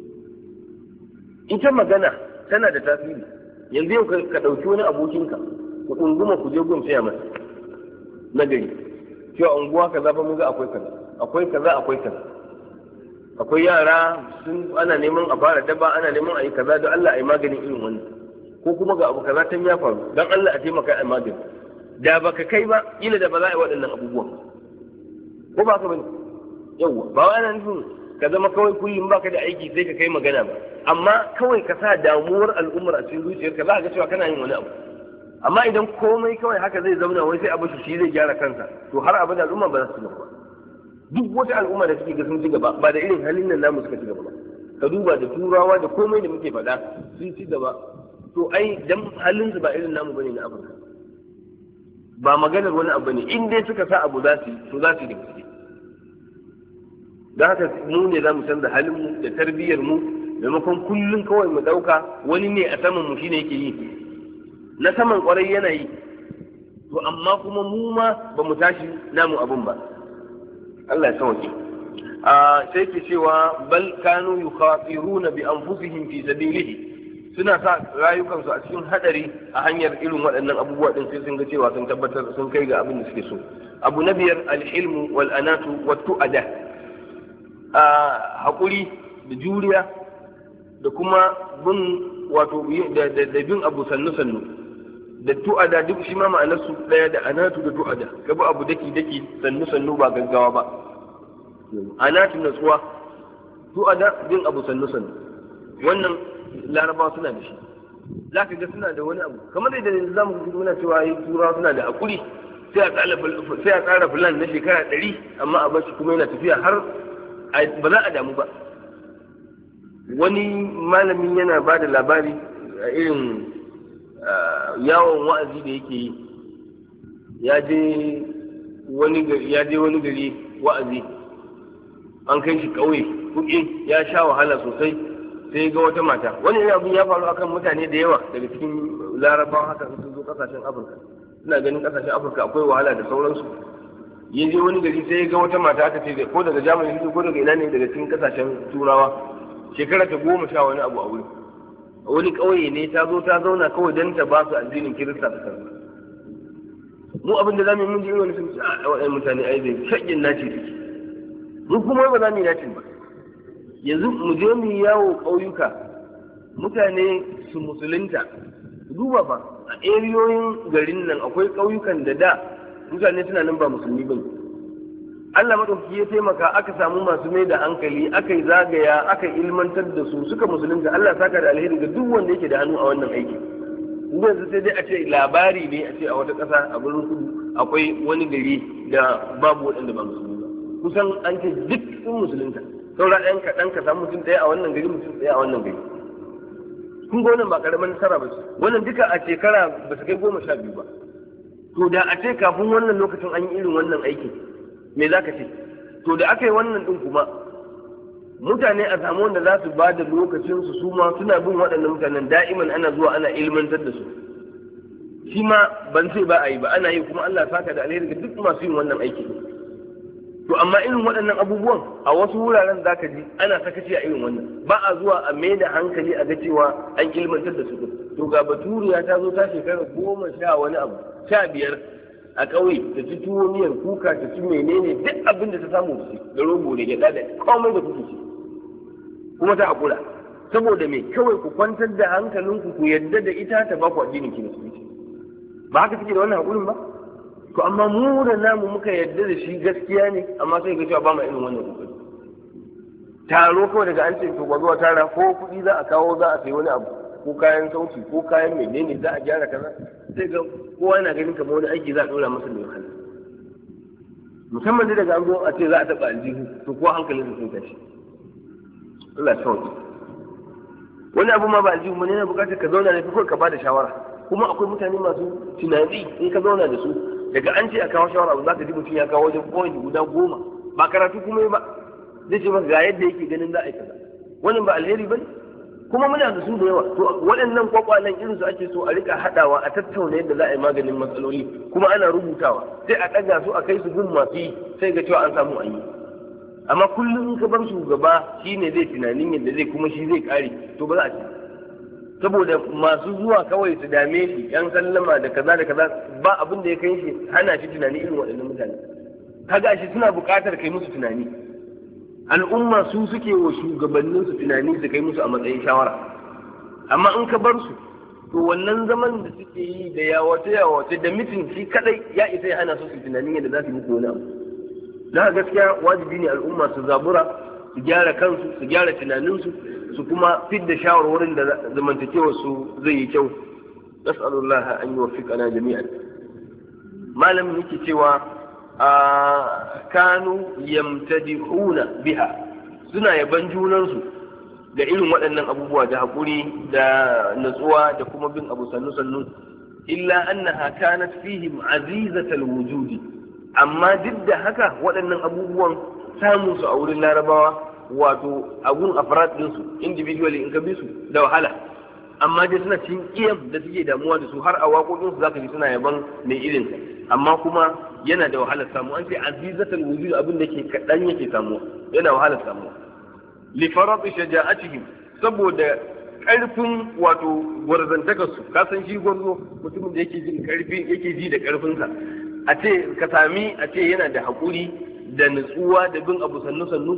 ita magana tana da tasiri yanzu yau ka ɗauki wani abokinka ku ɗunguma ku je gun saya masa na gari cewa unguwa kaza fa mun ga akwai kaza akwai kaza akwai kaza akwai yara sun ana neman a fara daba ana neman a yi kaza don Allah a yi maganin irin wannan ko kuma ga abu kaza tan ya faru don Allah a taimaka a magani da baka kai ba kila da ba za a yi waɗannan abubuwan ko ba ka bane yawwa ba wai ana nufin ka zama kawai kullum baka da aiki sai ka kai magana ba amma kawai ka sa damuwar al'ummar a cikin zuciyarka za ka ga cewa kana yin wani abu amma idan komai kawai haka zai zauna wai sai abu shi zai gyara kansa to har abada al'umma ba za su gaba duk wata al'umma da suke ga sun ci gaba ba da irin halin nan namu suka ci gaba ba ka duba da turawa da komai da muke faɗa sun ci gaba to ai dan halin su ba irin namu bane na Afirka ba maganar wani abu ne in dai suka sa abu za su yi to za su yi da gaske da haka mu ne za mu canza halin mu da tarbiyyar mu maimakon kullum kawai mu ɗauka wani ne a saman mu shine yake yi na saman kwarai yana yi to amma kuma mu ma ba mu tashi namu abun ba Allah ya sauke a sai ke cewa bal kanu yukhatiruna bi anfusihim fi sabilihi suna sa rayukansu a cikin hadari a hanyar irin waɗannan abubuwa din sai sun ga cewa sun tabbatar sun kai ga abin da suke so abu na biyar al-ilmu wal anatu wat tu'ada a hakuri da juriya da kuma bin wato da bin abu sannu sannu da tu'ada duk shi ma ma'anar su daya da anatu da tu'ada ka bi abu daki daki sannu sannu ba gaggawa ba anatu natsuwa tu'ada bin abu sannu sannu wannan larabawa suna da shi za ka ga suna da wani abu kamar da yanzu zamu ga muna cewa yi turawa suna da hakuri sai a tsara sai a tsara plan na shekara ɗari amma a bashi kuma yana tafiya har ba za a damu ba wani malamin yana ba da labari a irin yawon wa'azi da yake yi ya je wani gari ya je wani gari wa'azi an kai shi ƙauye kuɗi ya sha wahala sosai sai ga wata mata wani abin ya faru akan mutane da yawa daga cikin larabawa haka sun zo kasashen afirka suna ganin kasashen afirka akwai wahala da sauransu ya je wani gari sai ga wata mata aka ce ko daga jamani ko daga ina ne daga cikin kasashen turawa shekara ta goma sha wani abu a wuri wani ƙauye ne ta zo ta zauna kawai don ta ba su addinin kirista ta karɓa mu abin da za mu yi mun ji wani sun ce a waɗannan mutane ai zai shaƙin naci suke mu kuma ba za mu yi nacin ba yanzu mu je mu yawo ƙauyuka mutane su musulunta duba ba a eriyoyin garin nan akwai ƙauyukan da da mutane suna nan ba musulmi ba ne Allah maɗauki ya taimaka aka samu masu mai da hankali aka yi zagaya aka ilmantar da su suka musulunta Allah saka da alheri ga duk wanda yake da hannu a wannan aiki yanzu sai dai a ce labari ne a ce a wata ƙasa a birnin kudu akwai wani gari da babu waɗanda ba musulmi ba kusan an ce duk sun musulunta saura ɗan kaɗan ka samu mutum ɗaya a wannan gari mutum ɗaya a wannan gari kun ga wannan ba ƙaramin nasara ba ce wannan duka a shekara ba su kai goma sha biyu ba to da a ce kafin wannan lokacin an yi irin wannan aikin me za ka ce to da aka yi wannan ɗin kuma mutane a samu wanda za su ba da lokacinsu su ma suna bin waɗannan mutanen da'iman ana zuwa ana ilmantar da su shi ma ban ce ba a yi ba ana yi kuma Allah saka da alheri ga duk masu yin wannan aiki to amma irin waɗannan abubuwan a wasu wuraren za ka ji ana sakaci a irin wannan ba a zuwa a mai da hankali a ga cewa an ilmantar da su to ga baturiya ta zo ta shekara goma sha wani abu sha biyar a ƙauye da ci tuwo miyar kuka ta ci menene duk abin da ta samu su da rogo da gyaɗa da komai da kuke ci kuma ta haƙura saboda me kawai ku kwantar da hankalinku ku yadda da ita ta ba ku addinin kiristoci ba haka take da wannan haƙurin ba to amma mu da namu muka yadda da shi gaskiya ne amma sai ga cewa ba mu irin wannan kokari taro kawai daga an ce to ba zuwa tara ko kuɗi za a kawo za a sayi wani abu ko kayan sauti ko kayan menene za a gyara kaza sai ga kowa yana ganin kamar wani aiki za a ɗora masa da wahala musamman dai daga an zo a ce za a taɓa aljihu to ko hankalin sun tashi. Allah ya sauke. Wani abu ma ba aljihu ba ne, na bukatar ka zauna ne kawai ka bada shawara, kuma akwai mutane masu tunani in ka zauna da su daga an ce a kawo shawara abu za ka ji mutum ya kawo wajen point guda goma ba karatu kuma ba, zai ce maka ga yadda yake ganin za a yi kaza. Wannan ba alheri ba ne, kuma muna da su da yawa. To waɗannan kwakwalen irin su ake so a rika haɗawa a tattauna yadda za a yi maganin matsaloli, kuma ana rubutawa sai a ɗaga su a kai su gun masu yi, sai ga cewa an samu an yi. Amma kullum in ka bar shugaba shi ne zai tunanin yadda zai kuma shi zai kare, to ba za a ci. Saboda masu zuwa kawai su dame shi yan sallama da kaza da kaza ba abin da ya kai shi hana shi tunani irin waɗannan mutane. Kaga shi suna buƙatar kai musu tunani. Al'umma su suke wa shugabannin su tunani su kai musu a matsayin shawara. Amma in ka bar su to wannan zaman da suke yi da yawace yawace da mitin shi kadai ya isa ya hana su su tunanin yadda za su yi muku wani abu. Na gaskiya wajibi ne al'umma su zabura su gyara kansu su gyara tunaninsu su kuma fidda shawarwarin da zamantakewar su zai yi kyau. Nas'alullah an yuwaffiqana jami'an. Malamin yake cewa kanu yamtadihuna biha, suna yaban junansu da irin waɗannan abubuwa da haƙuri da natsuwa da kuma bin abu sannu sannu, illa annaha kanat fihim azizatal wujudi. Amma duk da haka waɗannan abubuwan samun su a wurin larabawa wato abun afrad ɗinsu individually in ka bi su da wahala, amma dai suna cikin iyam da suke damuwa da su, har a waƙoƙinsu zaka ji suna yaban mai irin sa, amma kuma yana da wahalar samu. An ce azizatul wujud, abin da ke kaɗan yake samuwa, yana wahalar samuwa. Li farati shaja'atihim, saboda ƙarfin wato gwarzantakarsu. Ka san shi gwarzo mutumin da yake jin ƙarfi, yake ji da ƙarfinsa. A ce ka sami a ce yana da haƙuri da nutsuwa da bin abu sannu sannu,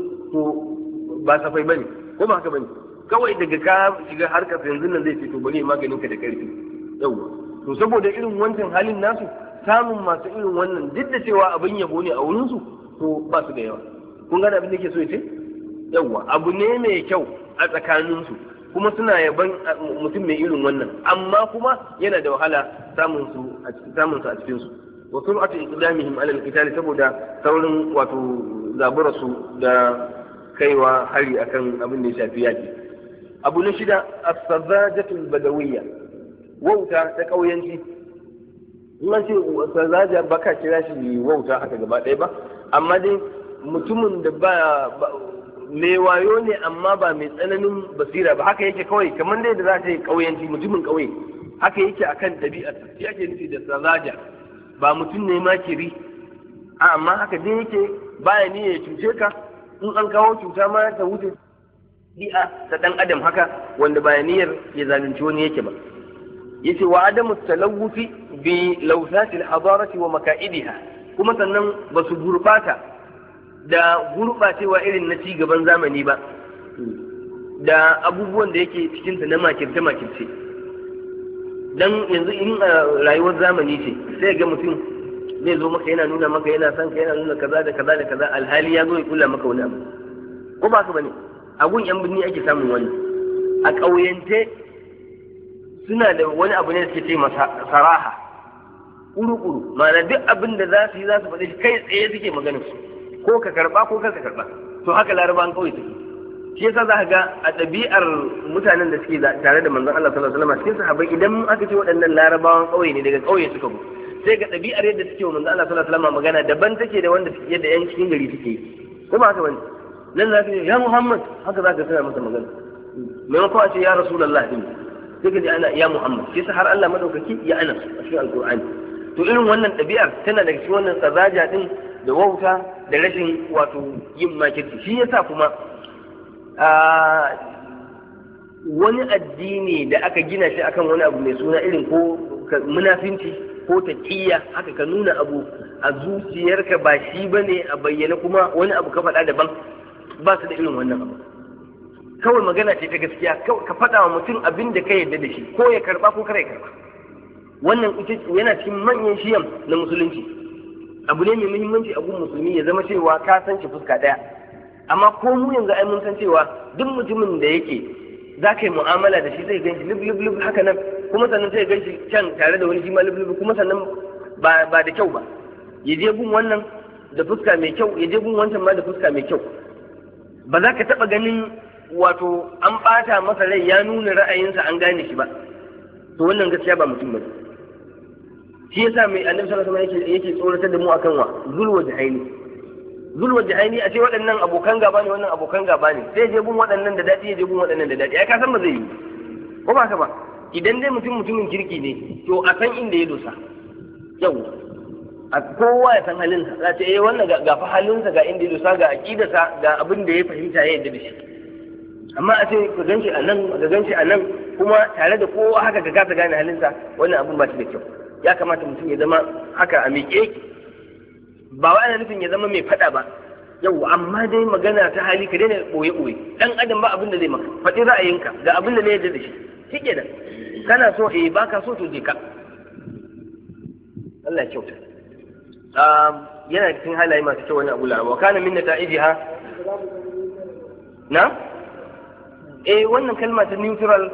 to ba safai bane, ko ba haka bane. Kawai daga ka shiga harkar yanzu nan zai ce to bari maganin ka da ƙarfi. Yawwa, to saboda irin wancan halin nasu, samun masu irin wannan duk da cewa abin yabo ne a wurin su, to ba su da yawa. Kun gane abin da ke so ya ce? Yawwa, abu ne mai kyau a tsakanin su, kuma suna yaban mutum mai irin wannan, amma kuma yana da wahala samun su a samun su a cikin su. Wa sur'atu iqdamihim ala al-qital, saboda saurin wato zabura su da kaiwa hari akan abin da ya shafi yaki. Abu na shida, as-sazajatu al-badawiyya, wauta ta kauyanci. In an ce sazaja baka kira shi wauta haka gaba ɗaya ba, amma dai mutumin da ba mai wayo ne amma ba mai tsananin basira ba, haka yake kawai kamar dai da za ta yi kauyanci, mutumin kauye haka yake akan ɗabi'a. Shi ake nufi da sazaja, ba mutum ne makiri, amma haka dai yake baya ni ya cuce ka, in an kawo cuta ma ta wuce bi'a ta dan adam haka, wanda baya niyyar ya zalunci wani yake ba. Yace wa adamu talawufi bi lawsatil hadarati wa maka'idiha, kuma sannan ba su gurbata da gurbacewa irin na ci gaban zamani ba, da abubuwan da yake cikinta na makirce makirce. Dan yanzu in rayuwar zamani ce sai ga mutum zai zo maka yana nuna maka yana son ka, yana nuna kaza da kaza da kaza, alhali ya zo ya kula maka wani abu, ko ba ka bane? A gun yan birni ake samun wani. A ƙauyance suna da wani abu ne da suke ce masa saraha, kuru-kuru, ma'ana duk abin da za su yi za su faɗi kai tsaye suke maganar su, ko ka karɓa ko kar ka karɓa. To haka larabawan ƙauye suke. Shi yasa za ka ga a ɗabi'ar mutanen da suke tare da manzon Allah sallallahu alaihi wasallam cikin sahabbai, idan aka ce waɗannan larabawan ƙauye ne daga ƙauye suka zo, sai ga ɗabi'ar yadda suke wa manzon Allah sallallahu alaihi wasallam magana daban take da wanda suke yadda yan cikin gari suke yi, ko ba haka bane? Nan za ka ce ya Muhammad, haka za ka suna masa magana, maimakon a ce ya Rasulullah din, sai ka ji ana ya Muhammad. Shi yasa har Allah madaukaki ya ana a cikin Alƙur'ani. To irin wannan ɗabi'ar tana daga cikin wannan sazaja din da wauta da rashin wato yin makirci. Shi yasa kuma wani addini da aka gina shi akan wani abu mai suna irin ko munafinci ko taqiyya, haka ka nuna abu a zuciyarka ba shi bane a bayyana kuma wani abu ka faɗa daban, ba su da irin wannan abu. Kawai magana ce ta gaskiya, ka faɗa wa mutum abin da ka yarda da shi, ko ya karɓa ko kare karɓa. Wannan yana cikin manyan shiyam na musulunci. Abu ne mai muhimmanci a gun musulmi ya zama cewa ka san shi fuska ɗaya. Amma ko mu yanzu ai mun san cewa duk mutumin da yake za ka yi mu'amala da shi zai ganshi lub lub lub haka nan, kuma sannan zai ganshi can tare da wani shi ma lub lub, kuma sannan ba da kyau ba. Ya je gun wannan da fuska mai kyau ya je gun wancan ma da fuska mai kyau. Ba za ka taɓa ganin wato an ɓata masa rai ya nuna ra'ayinsa an gane shi ba, to wannan gaskiya ba mutum ba. Shi yasa mai annabi sallallahu alaihi wasallam yake tsoratar da mu akan wa zulwa jahaini. Zulwa jahaini a ce waɗannan abokan gaba ne wannan abokan gaba ne, sai je gun waɗannan da daɗi ya je gun waɗannan da daɗi, ai ka san ba zai yi ko ba ka ba. Idan dai mutum mutumin kirki ne to a san inda ya dosa. Yau a kowa ya san halinsa, za ta yi wannan ga fa halinsa ga inda ya dosa ga aƙidarsa ga abin da ya fahimta ya yadda da shi. Amma a ce ka ganshi a nan ka ganshi a nan kuma tare da kowa haka ka kasa gane halinsa, wannan abin ba shi da kyau. Ya kamata mutum ya zama haka a miƙe yake, ba wa ana nufin ya zama mai faɗa ba. Yau amma dai magana ta hali ka daina ɓoye-ɓoye. Ɗan adam ba abin da zai maka, faɗi ra'ayinka ga abin da na yadda da shi, shi ke nan. Kana so eh ba ka so to je ka. Allah ya kyauta. Yana cikin halaye masu kyau wani abu la'ama. Wa kana min nata'ijiha na? Eh wannan kalma ta neutral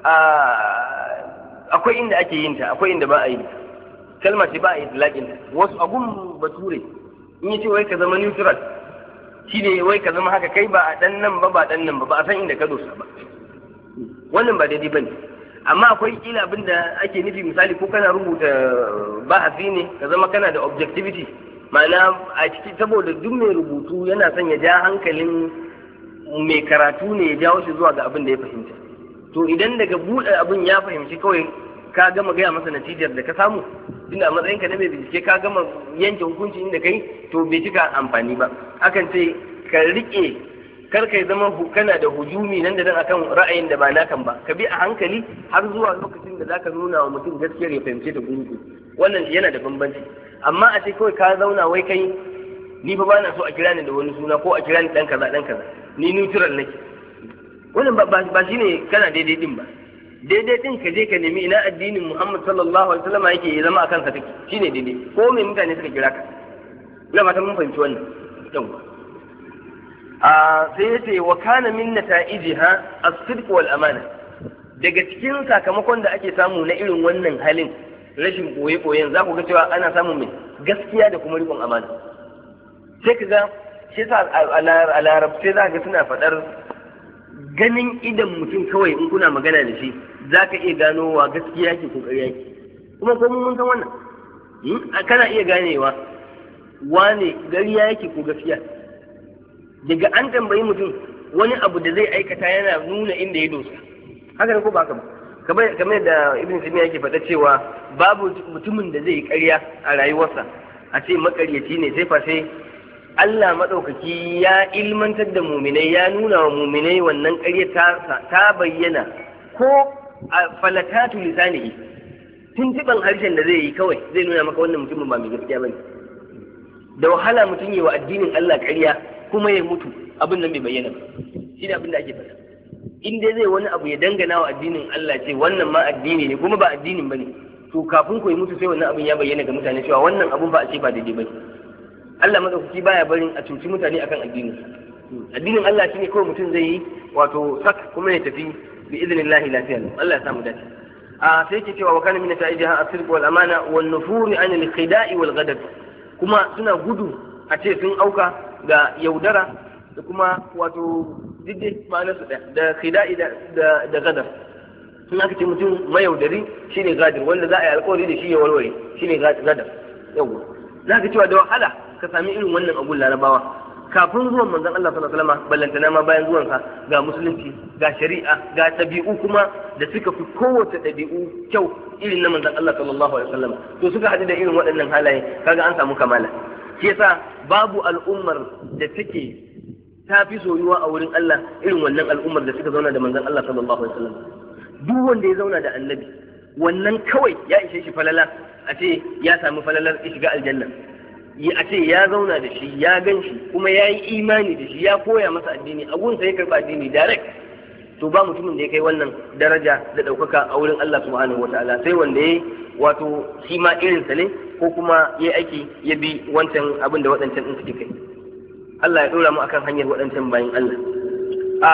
akwai inda ake yin ta, akwai inda ba a yi ta. Kalma ce ba a yi laƙin ta. Wasu agun bature in yi ce wai ka zama neutral shine wai ka zama haka kai ba a ɗan nan ba ba ɗan nan ba ba a san inda ka dosa ba. Wannan ba daidai ba ne. Amma akwai kila abin da ake nufi, misali ko kana rubuta bahasi ne ka zama kana da objectivity, ma'ana a ciki saboda duk mai rubutu yana son ya ja hankalin mai karatu ne ya jawo shi zuwa ga abin da ya fahimta. To idan daga buɗe abin ya fahimci kawai ka gama gaya masa natijar da ka samu, tunda a matsayinka na mai bincike ka gama yanke hukunci inda kai, to bai cika amfani ba. Akan ce ka riƙe, kar kai zama kana da hujumi nan da nan akan ra'ayin da ba nakan ba, ka bi a hankali har zuwa lokacin da zaka nuna wa mutum gaskiyar ya fahimce ta gurgu. Wannan yana da bambanci. Amma a ce kawai ka zauna wai kai ni fa bana so a kira ni da wani suna ko a kira ni dan kaza dan kaza, ni neutral nake. Wannan ba ba shine kana daidai din ba. Daidai din ka je ka nemi ina addinin Muhammad sallallahu alaihi wasallam yake ya zama akan sa take, shine daidai. Ko me mutane suka kira ka. Ina fatan mun fahimci wannan. Yawa. sai yace wa kana min nata'ijiha as-sidq wal amana. Daga cikin sakamakon da ake samu na irin wannan halin rashin boye-boyen za ku ga cewa ana samun mai gaskiya da kuma rikon amana. Sai ka ga shi sa a larabce za ga suna faɗar ganin idan mutum kawai in kuna magana da shi za ka iya gano wa gaskiya ke ko ƙarya ke. Kuma ko mun san wannan kana iya ganewa wane ƙarya yake ko gaskiya. Daga an tambayi mutum wani abu da zai aikata yana nuna inda ya dosa, haka ne ko ba ba kamar da Ibn Taymiyyah yake faɗa cewa babu mutumin da zai yi ƙarya a rayuwarsa a ce makaryaci ne sai fa sai Allah maɗaukaki ya ilmantar da muminai ya nuna wa muminai wannan ƙarya ta bayyana ko a falatatu lisanihi, tuntuɓan harshen da zai yi kawai zai nuna maka wannan mutumin ba mai gaskiya bane. Da wahala mutum yi wa addinin Allah ƙarya kuma ya mutu abin nan bai bayyana ba, shi ne abin da ake faɗa. In dai zai wani abu ya dangana wa addinin Allah ce wannan ma addini ne kuma ba addinin bane, to kafin ku yi mutu sai wannan abin ya bayyana ga mutane cewa wannan abun ba a ce ba daidai bane. Allah madaukaki baya barin a cuci mutane akan addinin addinin Allah shine kawai mutum zai yi wato sak kuma ya tafi bi idnillahi lafiya. Allah ya samu dace. a sai yake cewa wa kana min ta'ijiha as-sidq wal amana wan nufur an al-khida'i wal ghadab, kuma suna gudu a ce sun auka ga yaudara da kuma wato didde ma'anar su da khida'i da da gadar. Sun aka ce mutum mayaudari shine gadir, wanda za a yi alƙawari da shi ya warware shine gadar. Yawwa za ka cewa da wahala ka sami irin wannan abun larabawa kafin zuwan manzon Allah sallallahu alaihi wasallam, ballantana ma bayan zuwansa ga musulunci ga shari'a ga ɗabi'u kuma da suka fi kowace ɗabi'u kyau irin na manzon Allah sallallahu alaihi wasallam, to suka haɗu da irin waɗannan halaye kaga an samu kamala. Shi yasa babu al'ummar da take ta fi soyuwa a wurin Allah irin wannan al'ummar da suka zauna da manzon Allah sallallahu alaihi wasallam. Duk wanda ya zauna da annabi wannan kawai ya ishe shi falala, a ce ya samu falalar shiga aljanna, a ce ya zauna da shi ya gan shi kuma ya yi imani da shi ya koya masa addini, abunsa ya karɓa addini direct. To ba mutumin da ya kai wannan daraja da ɗaukaka a wurin Allah subhanahu wataala sai wanda ya wato shi ma irinsa ne ko kuma ya aiki ya bi wancan abin da waɗancan ɗin suke kai. Allah ya ɗora mu akan hanyar waɗancan bayan Allah. a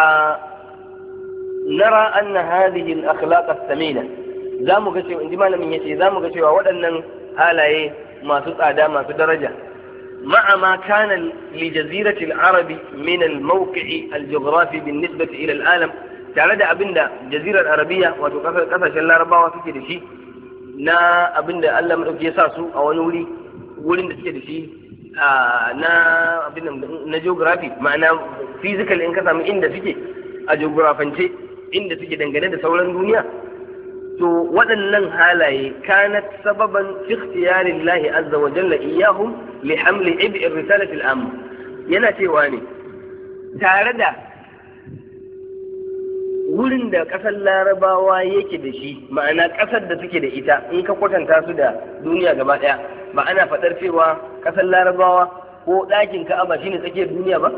nara anna hadhihi al-akhlaq as-samina, za mu ga cewa inji malamin yace za mu ga cewa waɗannan halaye masu tsada masu daraja مع ما كان لجزيرة العرب من الموقع الجغرافي بالنسبة إلى العالم tare da abinda jazirar arabiya wato kasashen larabawa suke da shi na abinda Allah madauki ya sa su a wani wuri wurin da suke da shi na abinda na geography ma'ana physical in ka samu inda suke a geografance inda suke dangane da sauran duniya to waɗannan halaye kanat sababan fi ikhtiyarin lahi azza wa jalla iyahum li hamli ib'ir risalati al-amma yana cewa ne tare da wurin da ƙasar larabawa yake da shi ma'ana ƙasar da suke da ita in ka kwatanta su da duniya gaba ɗaya ba ana faɗar cewa ƙasar larabawa ko ɗakin ka'aba shine tsakiyar duniya ba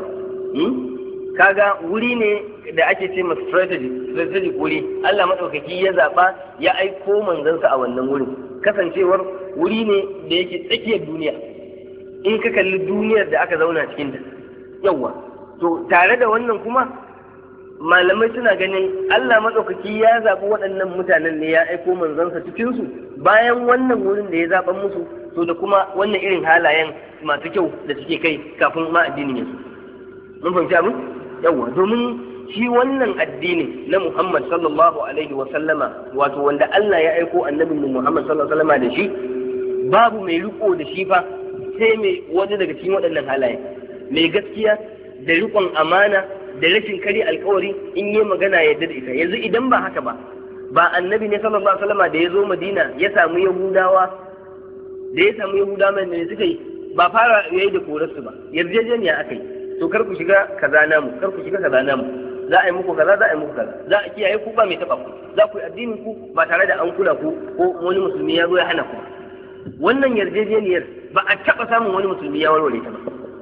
kaga wuri ne da ake ce ma strategy strategic wuri Allah madaukaki ya zaba ya aiko manzansa a wannan wurin kasancewar wuri ne da yake tsakiyar duniya in ka kalli duniyar da aka zauna cikin ta yawa to tare da wannan kuma malamai suna ganin Allah madaukaki ya zabi waɗannan mutanen ne ya aiko manzansa cikin su bayan wannan wurin da ya zaban musu to da kuma wannan irin halayen masu kyau da suke kai kafin ma addinin ya mun fahimci abin yawa domin shi wannan addini na Muhammad sallallahu alaihi wa sallama wato wanda Allah ya aiko annabin Muhammad sallallahu alaihi wa sallama da shi babu mai riko da shi fa sai mai wani daga cikin waɗannan halaye mai gaskiya da rikon amana da rashin kari alkawari in yi magana ya da ita yanzu idan ba haka ba ba annabi ne sallallahu alaihi wa sallama da ya zo Madina ya samu Yahudawa da ya samu Yahudawa ne suka yi ba fara yayi da korarsu ba yarjejeniya aka yi to kar ku shiga kaza namu kar ku shiga kaza namu za a yi muku kaza za a yi muku kaza za a kiyaye ku ba mai taba ku za ku yi addinin ku ba tare da an kula ku ko wani musulmi ya zo ya hana ku wannan yarjejeniyar ba a taba samun wani musulmi ya warware ta ba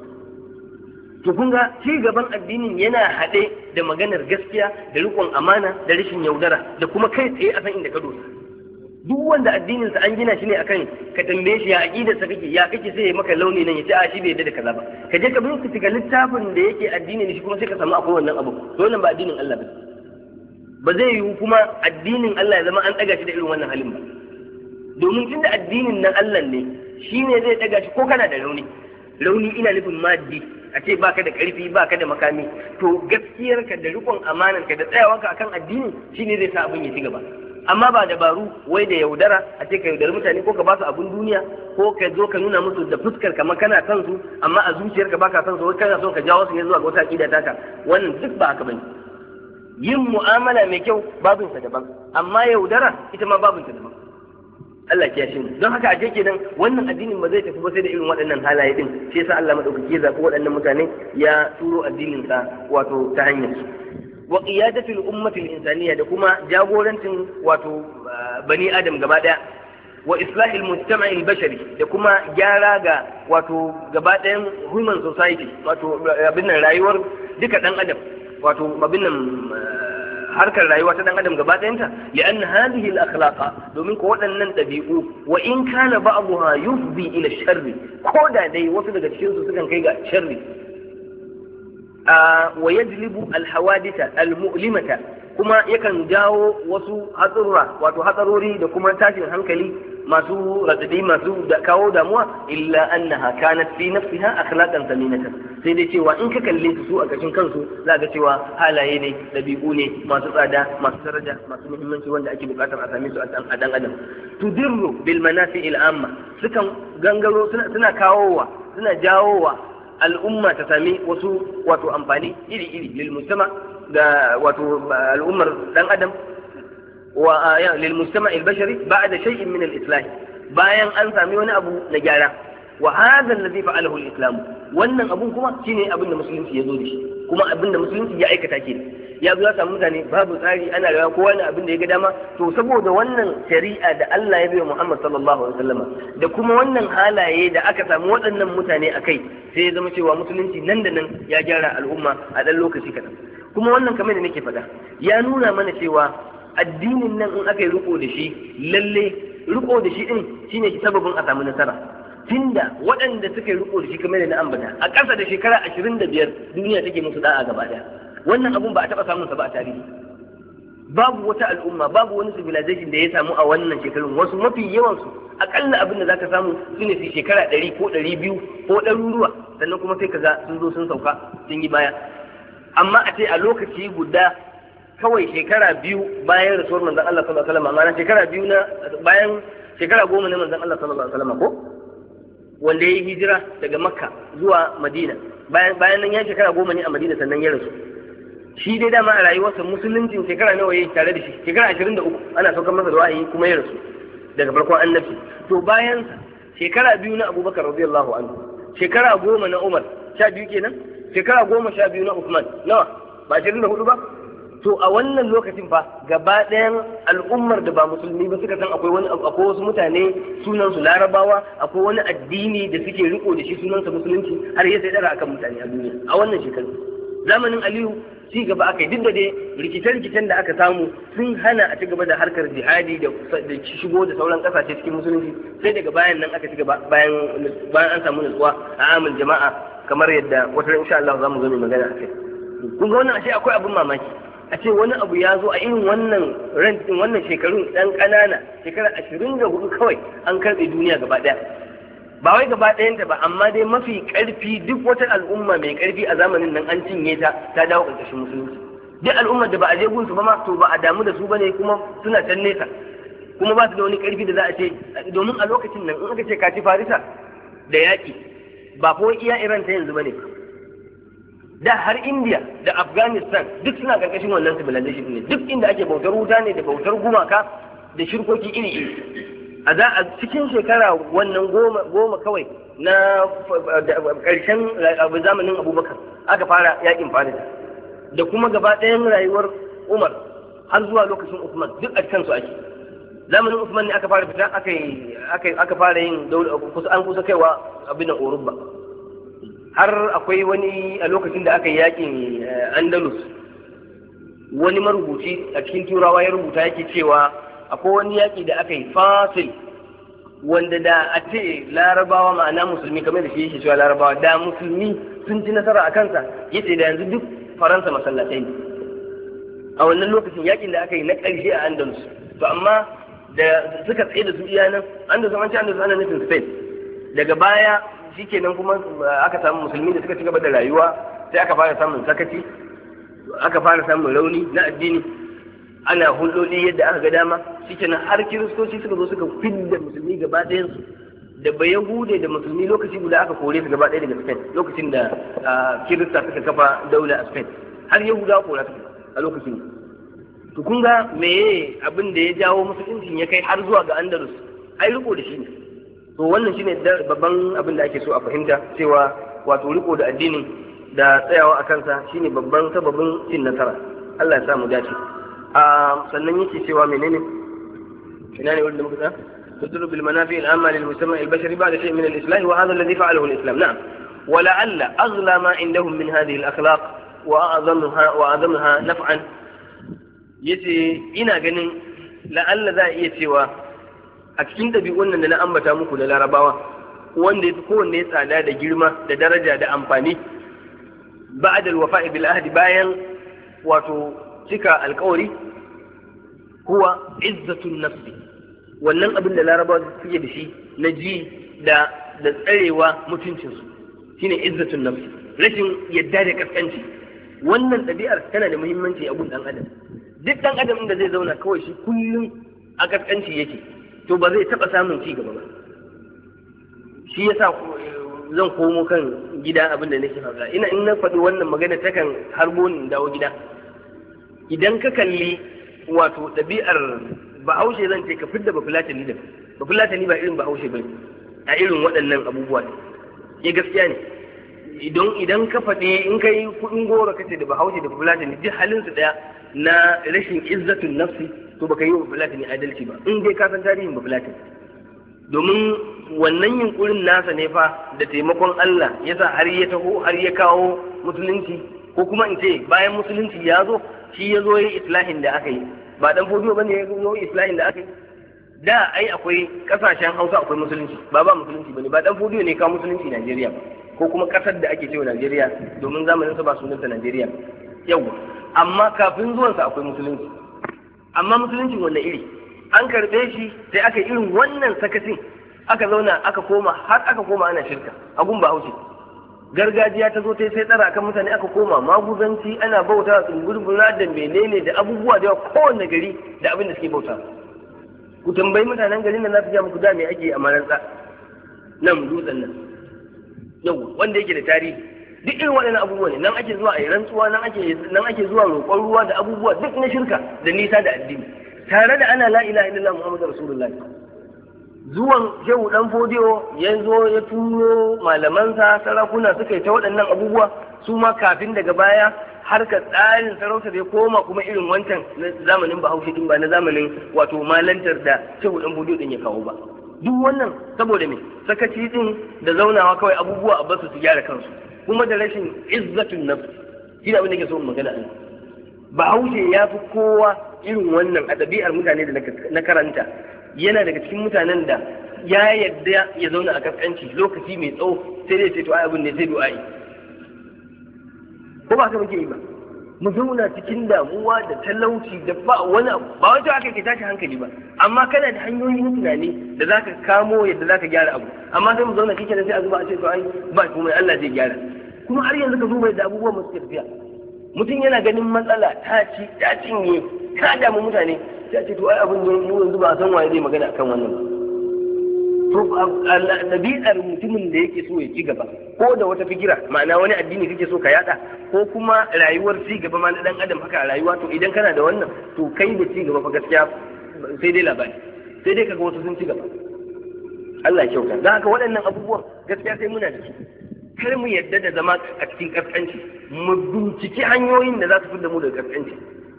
to kun ga ci gaban addinin yana haɗe da maganar gaskiya da riƙon amana da rashin yaudara da kuma kai tsaye a san inda ka dosa duk wanda addininsa an gina shi ne akan ka tambaye shi ya aqidarsa kake ya kake sai ya maka launi nan ya ce a shi bai yarda da kaza ba ka je ka bincika ga littafin da yake addini ne shi kuma sai ka samu akwai wannan abu to wannan ba addinin Allah ba ba zai yiwu kuma addinin Allah ya zama an daga shi da irin wannan halin ba domin tunda addinin nan Allah ne shi ne zai daga shi ko kana da rauni rauni ina nufin maddi a ce baka da karfi baka da makami to gaskiyarka da rikon amanarka da tsayawarka akan addini shine zai sa abin ya ci gaba amma ba dabaru wai da yaudara a ce ka yaudari mutane ko ka ba su abin duniya ko ka zo ka nuna musu da fuskar kamar kana son su amma a zuciyarka baka son su wai kana son ka jawo su ne zuwa ga wata aqida taka wannan duk ba haka bane yin mu'amala mai kyau babin sa daban amma yaudara ita ma babin ta daban Allah ya shi don haka a ke nan wannan addinin ba zai tafi ba sai da irin waɗannan halaye din sai yasa Allah madaukaki ya zaɓi waɗannan mutane ya turo addinin sa wato ta hanyar su wa qiyadatu al-ummati al-insaniyya da kuma jagorancin wato bani adam gaba daya wa islahil mujtama'i al-bashari da kuma gyara ga wato gaba ɗayan human society wato abin nan rayuwar duka dan adam wato abin nan harkar rayuwa ta dan adam gaba ɗayanta li'an hadhihi al-akhlaqa domin ko waɗannan ɗabi'u wa in kana ba'daha yufdi ila sharri ko da dai wasu daga cikin su sukan kai ga sharri wa yajlibu al-hawaditha al-mu'limata kuma yakan jawo wasu hatsarura wato hatsarori da kuma tashin hankali masu radadi masu da kawo damuwa illa annaha kanat fi nafsiha akhlaqan saminatan sai dai cewa in ka kalle su a kashin kansu za ga cewa halaye ne dabi'u ne masu tsada masu daraja masu muhimmanci wanda ake bukatar a same su a dan adam tudirru bil manafi'il amma sukan gangaro suna suna kawowa suna jawowa al'umma ta sami wasu wato amfani iri iri lil mujtama da wato al'ummar dan adam وللمجتمع البشري بعد شيء من الإصلاح bayan an sami wani abu na gyara wa hadha alladhi fa'alahu al-islam wannan abun kuma shine abin da musulunci ya zo da shi kuma abin da musulunci ya aikata ke ya zo ya samu mutane babu tsari ana rayuwa kowa ne abin da ya ga dama to saboda wannan shari'a da Allah ya bai Muhammad sallallahu alaihi wasallama da kuma wannan halaye da aka samu waɗannan mutane akai sai ya zama cewa musulunci nan da nan ya gyara al'umma a ɗan lokaci kaɗan kuma wannan kamar da nake faɗa ya nuna mana cewa addinin nan in aka yi riko da shi lalle riko da shi din shine sababin a samu nasara tunda waɗanda suka yi riko da shi kamar da na ambata a ƙasa da shekara ashirin da biyar duniya take musu da'a gaba daya wannan abun ba a taɓa samun sa ba a tarihi babu wata al'umma babu wani civilization da ya samu a wannan shekarun wasu mafi yawan su akalla abin da zaka samu shine su shekara ɗari ko ɗari biyu ko ɗaruruwa sannan kuma sai kaga sun zo sun sauka sun yi baya. Amma a ce a lokaci guda kawai shekara biyu bayan rasuwar manzon Allah sallallahu alaihi wasallam, amma shekara biyu na bayan shekara goma na manzon Allah sallallahu alaihi wasallam ko wanda ya yi hijira daga Makka zuwa Madina, bayan bayan nan ya shekara goma ne a Madina sannan ya rasu. Shi dai dama a rayuwarsa musuluncin shekara nawa yayi tare da shi, shekara ashirin da uku ana saukar masa da wahayi kuma ya rasu daga farkon annabci. To bayan shekara biyu na Abubakar radiyallahu anhu, shekara goma na Umar, sha biyu kenan, shekara goma sha biyu na Uthman, nawa ba ashirin da hudu ba. To a wannan lokacin fa gaba ɗayan al'ummar da ba musulmi ba suka san akwai wani akwai wasu mutane sunan su Larabawa, akwai wani addini da suke riko da shi sunan sa musulunci, har ya sai dara akan mutane a duniya a wannan shekaru. Zamanin Aliyu ci gaba aka yi, duk da dai rikice-rikicen da aka samu sun hana a ci gaba da harkar jihadi da shigo da sauran kasashe cikin musulunci, sai daga bayan nan aka ci gaba bayan bayan an samu nutsuwa a amin jama'a kamar yadda wata insha Allah za mu zo mu magana akai. Kun ga wannan ashe akwai abin mamaki. A ce wani abu ya zo a irin wannan rantin wannan shekarun ɗan ƙanana, shekara ashirin da hudu kawai an karɓe duniya gaba ɗaya. Ba wai gaba ɗayanta ba, amma dai mafi ƙarfi duk wata al'umma mai ƙarfi a zamanin nan an cinye ta ta dawo ƙarƙashin musulunci. Duk al'ummar da ba a je gunsu ba ma to ba a damu da su ba ne kuma suna can nesa. Kuma ba su da wani ƙarfi da za a ce, domin a lokacin nan in aka ce ka ci Farisa da yaƙi ba ko iya Iran ta yanzu ba ne. Da har India da Afghanistan duk suna karkashin wannan civilization ne, duk inda ake bautar wuta ne da bautar gumaka da shirkoki iri iri. A za a cikin shekara wannan goma goma kawai na karshen zamanin Abubakar aka fara yakin Farisa, da kuma gaba ɗayan rayuwar Umar har zuwa lokacin Usman duk a cikin su ake. Zamanin Usman ne aka fara fita aka aka fara yin kusa an kusa kaiwa abin Urubba. Har akwai wani a lokacin da aka yi yakin Andalus, wani marubuci a cikin turawa ya rubuta yake cewa akwai wani yaki da aka yi fasil, wanda da a ce larabawa ma'ana musulmi kamar da shi yake cewa larabawa da musulmi sun ci nasara a kansa, yace da yanzu duk Faransa masallatai ne a wannan lokacin yakin da aka yi na ƙarshe a Andalus. To amma da suka tsaye da su iya nan, Andalus an ce Andalus ana nufin Spain. Daga baya shikenan kuma aka samu musulmi da suka ci gaba da rayuwa, sai aka fara samun sakaci, aka fara samun rauni na addini, ana hulɗoɗi yadda aka ga dama. Shikenan har kiristoci suka zo suka fidda musulmi gaba ɗayan su, da bayahude da musulmi lokaci guda aka kore su gaba ɗaya daga Spain lokacin da kirista suka kafa daula a Spain, har yahudawa kora su a lokacin. To kun ga meye abin da ya jawo musulunci ya kai har zuwa ga Andalus, ai riko da shi ne. To wannan shine babban abin da ake so a fahimta, cewa wato riko da addinin da tsayawa a kansa shine babban sababin cin nasara. Allah ya sa mu dace. A sannan yake cewa menene ina ne wanda muka tsaya تدل بالمنافع العامة للمجتمع البشري بعد شيء من الإصلاح، وهذا الذي فعله الإسلام. نعم، ولعل أغلى ما عندهم من هذه الأخلاق وأعظمها وأعظمها نفعا yace ina ganin la'alla za a iya cewa a cikin ɗabi'un nan da na ambata muku da larabawa wanda yafi kowanne tsada da girma da daraja da amfani ba'da al-wafa'i bil ahdi, bayan wato cika alƙawari, huwa izzatun nafsi. Wannan abin da larabawa suke da shi na ji da da tsarewa mutuncinsu shine izzatun nafsi, rashin yadda da kaskanci. Wannan ɗabi'ar tana da muhimmanci a gun ɗan adam. Duk ɗan adam da zai zauna kawai shi kullum a kaskanci yake, to ba zai taɓa samun ci gaba ba. Shi yasa zan komo kan gida abin da nake faɗa. Ina in na faɗi wannan magana takan harbo ni dawo gida. Idan ka kalli wato ɗabi'ar Bahaushe, zan ce ka fidda Bafulatani da Bafulatani ba irin Bahaushe bane a irin waɗannan abubuwa ne. Eh gaskiya ne. Idan idan ka faɗi in kai kuɗin goro kace da Bahaushe da Bafulatani duk halin su ɗaya na rashin izzatun nafsi, to baka yi wa Bafulatani adalci ba in dai ka san tarihin Bafulatani. Domin wannan yunkurin nasa ne fa da taimakon Allah yasa har ya taho har ya kawo musulunci, ko kuma in ce bayan musulunci ya zo shi ya zo yi islahin da aka yi. Ba dan fodiyo bane ya zo islahin da aka yi. Da ai akwai kasashen Hausa akwai musulunci, ba ba musulunci bane, ba dan fodiyo ne ka musulunci Najeriya ba, ko kuma kasar da ake cewa Najeriya, domin zamanin sa ba sunanta Najeriya. Yawa, amma kafin zuwan sa akwai musulunci. Amma musulunci wanda iri an karɓe shi sai aka yi irin wannan sakacin, aka zauna aka koma har aka koma ana shirka a gun Bahaushe. Gargajiya ta zo ta sai tsara kan mutane, aka koma maguzanci, ana bauta tsungurgura da menene da abubuwa da yawa, kowanne gari da abin da suke bauta. Ku tambayi mutanen garin nan za su ja muku da me ake a Marantsa nan dutsen nan yau wanda yake da tarihi. Duk irin waɗannan abubuwa ne, nan ake zuwa a yi rantsuwa, nan ake nan ake zuwa roƙon ruwa da abubuwa duk na shirka da nisa da addini, tare da ana la ilaha illallah muhammadu rasulullah. Zuwan shehu dan fodiyo ya zo ya turo malamansa sarakuna suka yi ta waɗannan abubuwa, su ma kafin daga baya harkar tsarin sarauta ya koma kuma irin wancan na zamanin Bahaushe din, ba na zamanin wato malantar da shehu dan fodiyo din ya kawo ba. Duk wannan saboda me sakaci din da zaunawa kawai abubuwa a basu su gyara kansu, kuma da rashin izzatun nafs. Shi da abin da ke so magana a Bahaushe ya fi kowa irin wannan a ɗabi'ar mutane da na karanta. Yana daga cikin mutanen da ya yadda ya zauna a kaskanci lokaci mai tsawo, sai dai sai to ai abin ne sai du'a'i. Ko ba ka muke yi ba, mu zauna cikin damuwa da talauci da ba wani abu, ba wata aka ke tashi hankali ba, amma kana da hanyoyin tunani da zaka kamo yadda zaka gyara abu, amma sai mu zauna shi kenan sai a zuba a ce to ai ba kuma Allah zai gyara. Kuma har yanzu ka duba yadda abubuwan mu suke tafiya, mutum yana ganin matsala ta ci ta cinye ta damu mutane, sai ce to ai abin da mu yanzu ba san waye zai magana akan wannan ba. To ɗabi'ar mutumin da yake so ya ci gaba, ko da wata fikira, ma'ana wani addini kake so ka yada, ko kuma rayuwar ci gaba ma na dan adam haka a rayuwa, to idan kana da wannan to kai da ci gaba fa gaskiya sai dai labari, sai dai kaga wasu sun ci gaba. Allah ya kyauta. Dan haka waɗannan abubuwan gaskiya sai muna da su. Kar mu yadda da zama a cikin kaskanci, mu binciki hanyoyin da za su fidda mu daga kaskanci.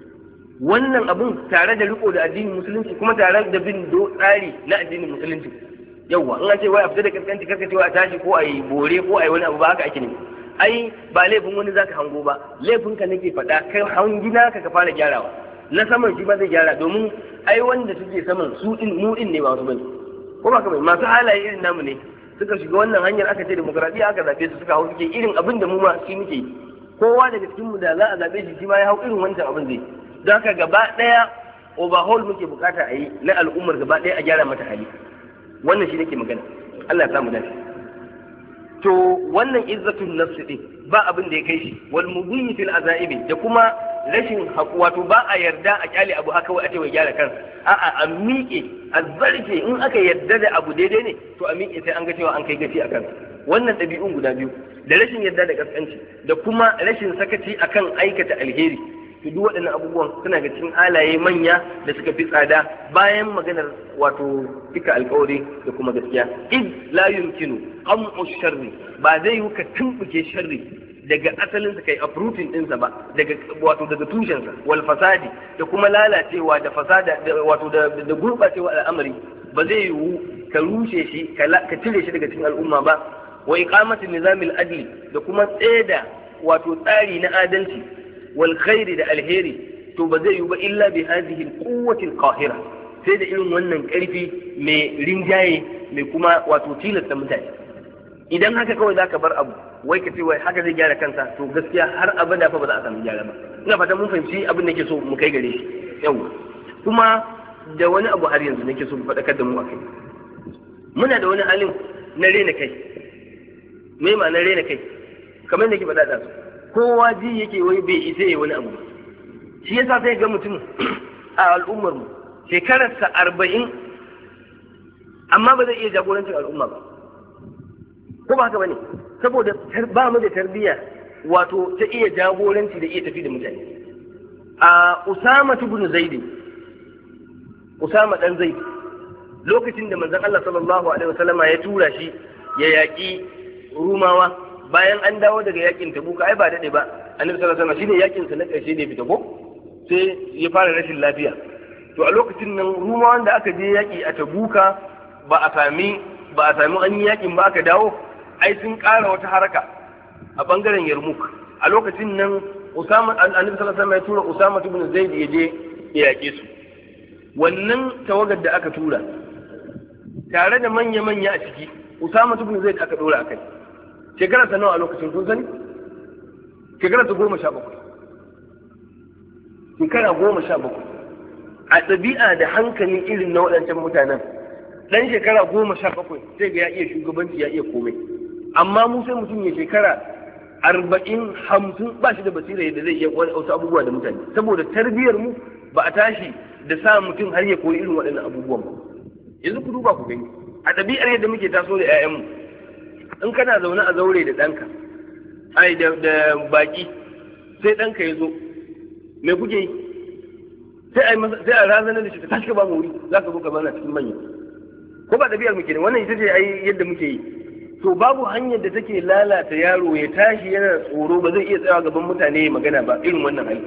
Wannan abun tare da riko da addinin musulunci, kuma tare da bin do tsari na addinin musulunci. Yawwa in an ce wai a fita da kaskanci, karka cewa a tashi ko a yi bore ko a yi wani abu, ba haka ake ne. Ai ba laifin wani zaka hango ba, laifin ka nake faɗa, kai hangina ka ka fara gyarawa. Na saman shi ba zai gyara, domin ai wanda suke saman su din mu din ne ba wasu bane. Ko ba kamar masu halaye irin namu ne suka shiga wannan hanyar, aka ce demokradiyya aka zabe su suka hau suke irin abin da mu ma shi muke yi. Kowa daga cikin mu da za a zabe shi shi ma ya hau irin wancan abin zai. Don haka gaba ɗaya overhaul muke bukata a yi na al'ummar gaba ɗaya a gyara mata hali. Wannan shi nake magana. Allah ya samu dace. To wannan izzatun nafsi din ba abin da ya kai shi, wal mudhi fil azaibi, da kuma rashin hakuwa. To ba a yarda a kyale abu haka wai a ce wai gyara kansa. A'a a miƙe a zarce, in aka yarda da abu daidai ne to a miƙe sai an ga cewa an kai gaci a kansa. Wannan ɗabi'un guda biyu, da rashin yarda da kaskanci da kuma rashin sakaci akan aikata alheri, to duk waɗannan abubuwan suna ga cikin halaye manya da suka fi tsada bayan maganar wato cika alƙawari da kuma gaskiya. id la yumkinu qam'u sharri, ba zai yi ka tumbuke sharri daga asalin sa, kai uprooting ɗinsa ba, daga wato daga tushensa, wal fasadi, da kuma lalacewa da fasada wato da da gurbacewa al'amari, ba zai yi ka rushe shi ka cire shi daga cikin al'umma ba. Wa iqamati nizamil adli, da kuma tseda wato tsari na adalci, wal khairi da alheri, to ba zai yi ba illa bi hadhihi al-quwwati al-qahira, sai da irin wannan karfi mai rinjaye mai kuma wato tilasta mutane. Idan haka kawai zaka bar abu wai ka ce wai haka zai gyara kansa, to gaskiya har abada fa ba za a samu gyara ba. Ina fata mun fahimci abin da nake so mu kai gare shi. Yawa kuma da wani abu har yanzu nake so mu faɗakar da mu akai. Muna da wani halin na rena kai. Me ma na rena kai? Kamar da ke faɗa da su, kowa ji yake wai bai isa ya wani abu. Shi yasa sai ga mutum a al'ummar mu shekararsa arba'in amma ba zai iya jagorancin al'umma ba. Ko ba haka bane? Saboda ba mu da tarbiyya wato ta iya jagoranci da iya tafi da mutane. A Usama ibn Zaid, Usama dan Zaid, lokacin da manzon Allah sallallahu alaihi wasallama ya tura shi ya yaƙi Rumawa, bayan an dawo daga yakin Tabuka, ai ba dade ba, Annabi sallallahu alaihi wasallam shine yakin sa na ƙarshe da ya fita ko sai ya fara rashin lafiya. To a lokacin nan Rumawan da aka je yaki a Tabuka ba a sami ba a sami an yi yakin ba, aka dawo, ai sun ƙara wata haraka a bangaren Yarmuk. A lokacin nan Usama Annabi sallallahu alaihi wasallam ya tura Usama ibn Zaid ya je ya yake su. Wannan tawagar da aka tura tare da manya-manya a ciki, Usama ibn Zaid aka dora akai. Shekararsa nawa a lokacin kun sani? Shekararsa goma sha bakwai. Shekara goma sha bakwai. a ɗabi'a da hankalin irin na waɗancan mutanen ɗan shekara goma sha bakwai sai ga ya iya shugabanci ya iya komai, amma mu sai mutum ya shekara arba'in hamsin ba shi da basira yadda zai iya wasu abubuwa da mutane, saboda tarbiyyar mu ba a tashi da sa mutum har ya koyi irin waɗannan abubuwan ba. Yanzu ku duba ku gani a ɗabi'ar yadda muke taso da 'ya'yanmu, in kana zaune a zaure da ɗanka ai da baƙi sai ɗanka ya zo me kuke yi sai a razanar da shi ta tashi ka ba mu wuri za ka zo ka zauna cikin manya, ko ba ɗabi'ar muke ne wannan ita ce ai yadda muke yi. To babu hanyar da take lalata yaro ya tashi yana tsoro ba zai iya tsayawa gaban mutane ya magana ba irin wannan hali.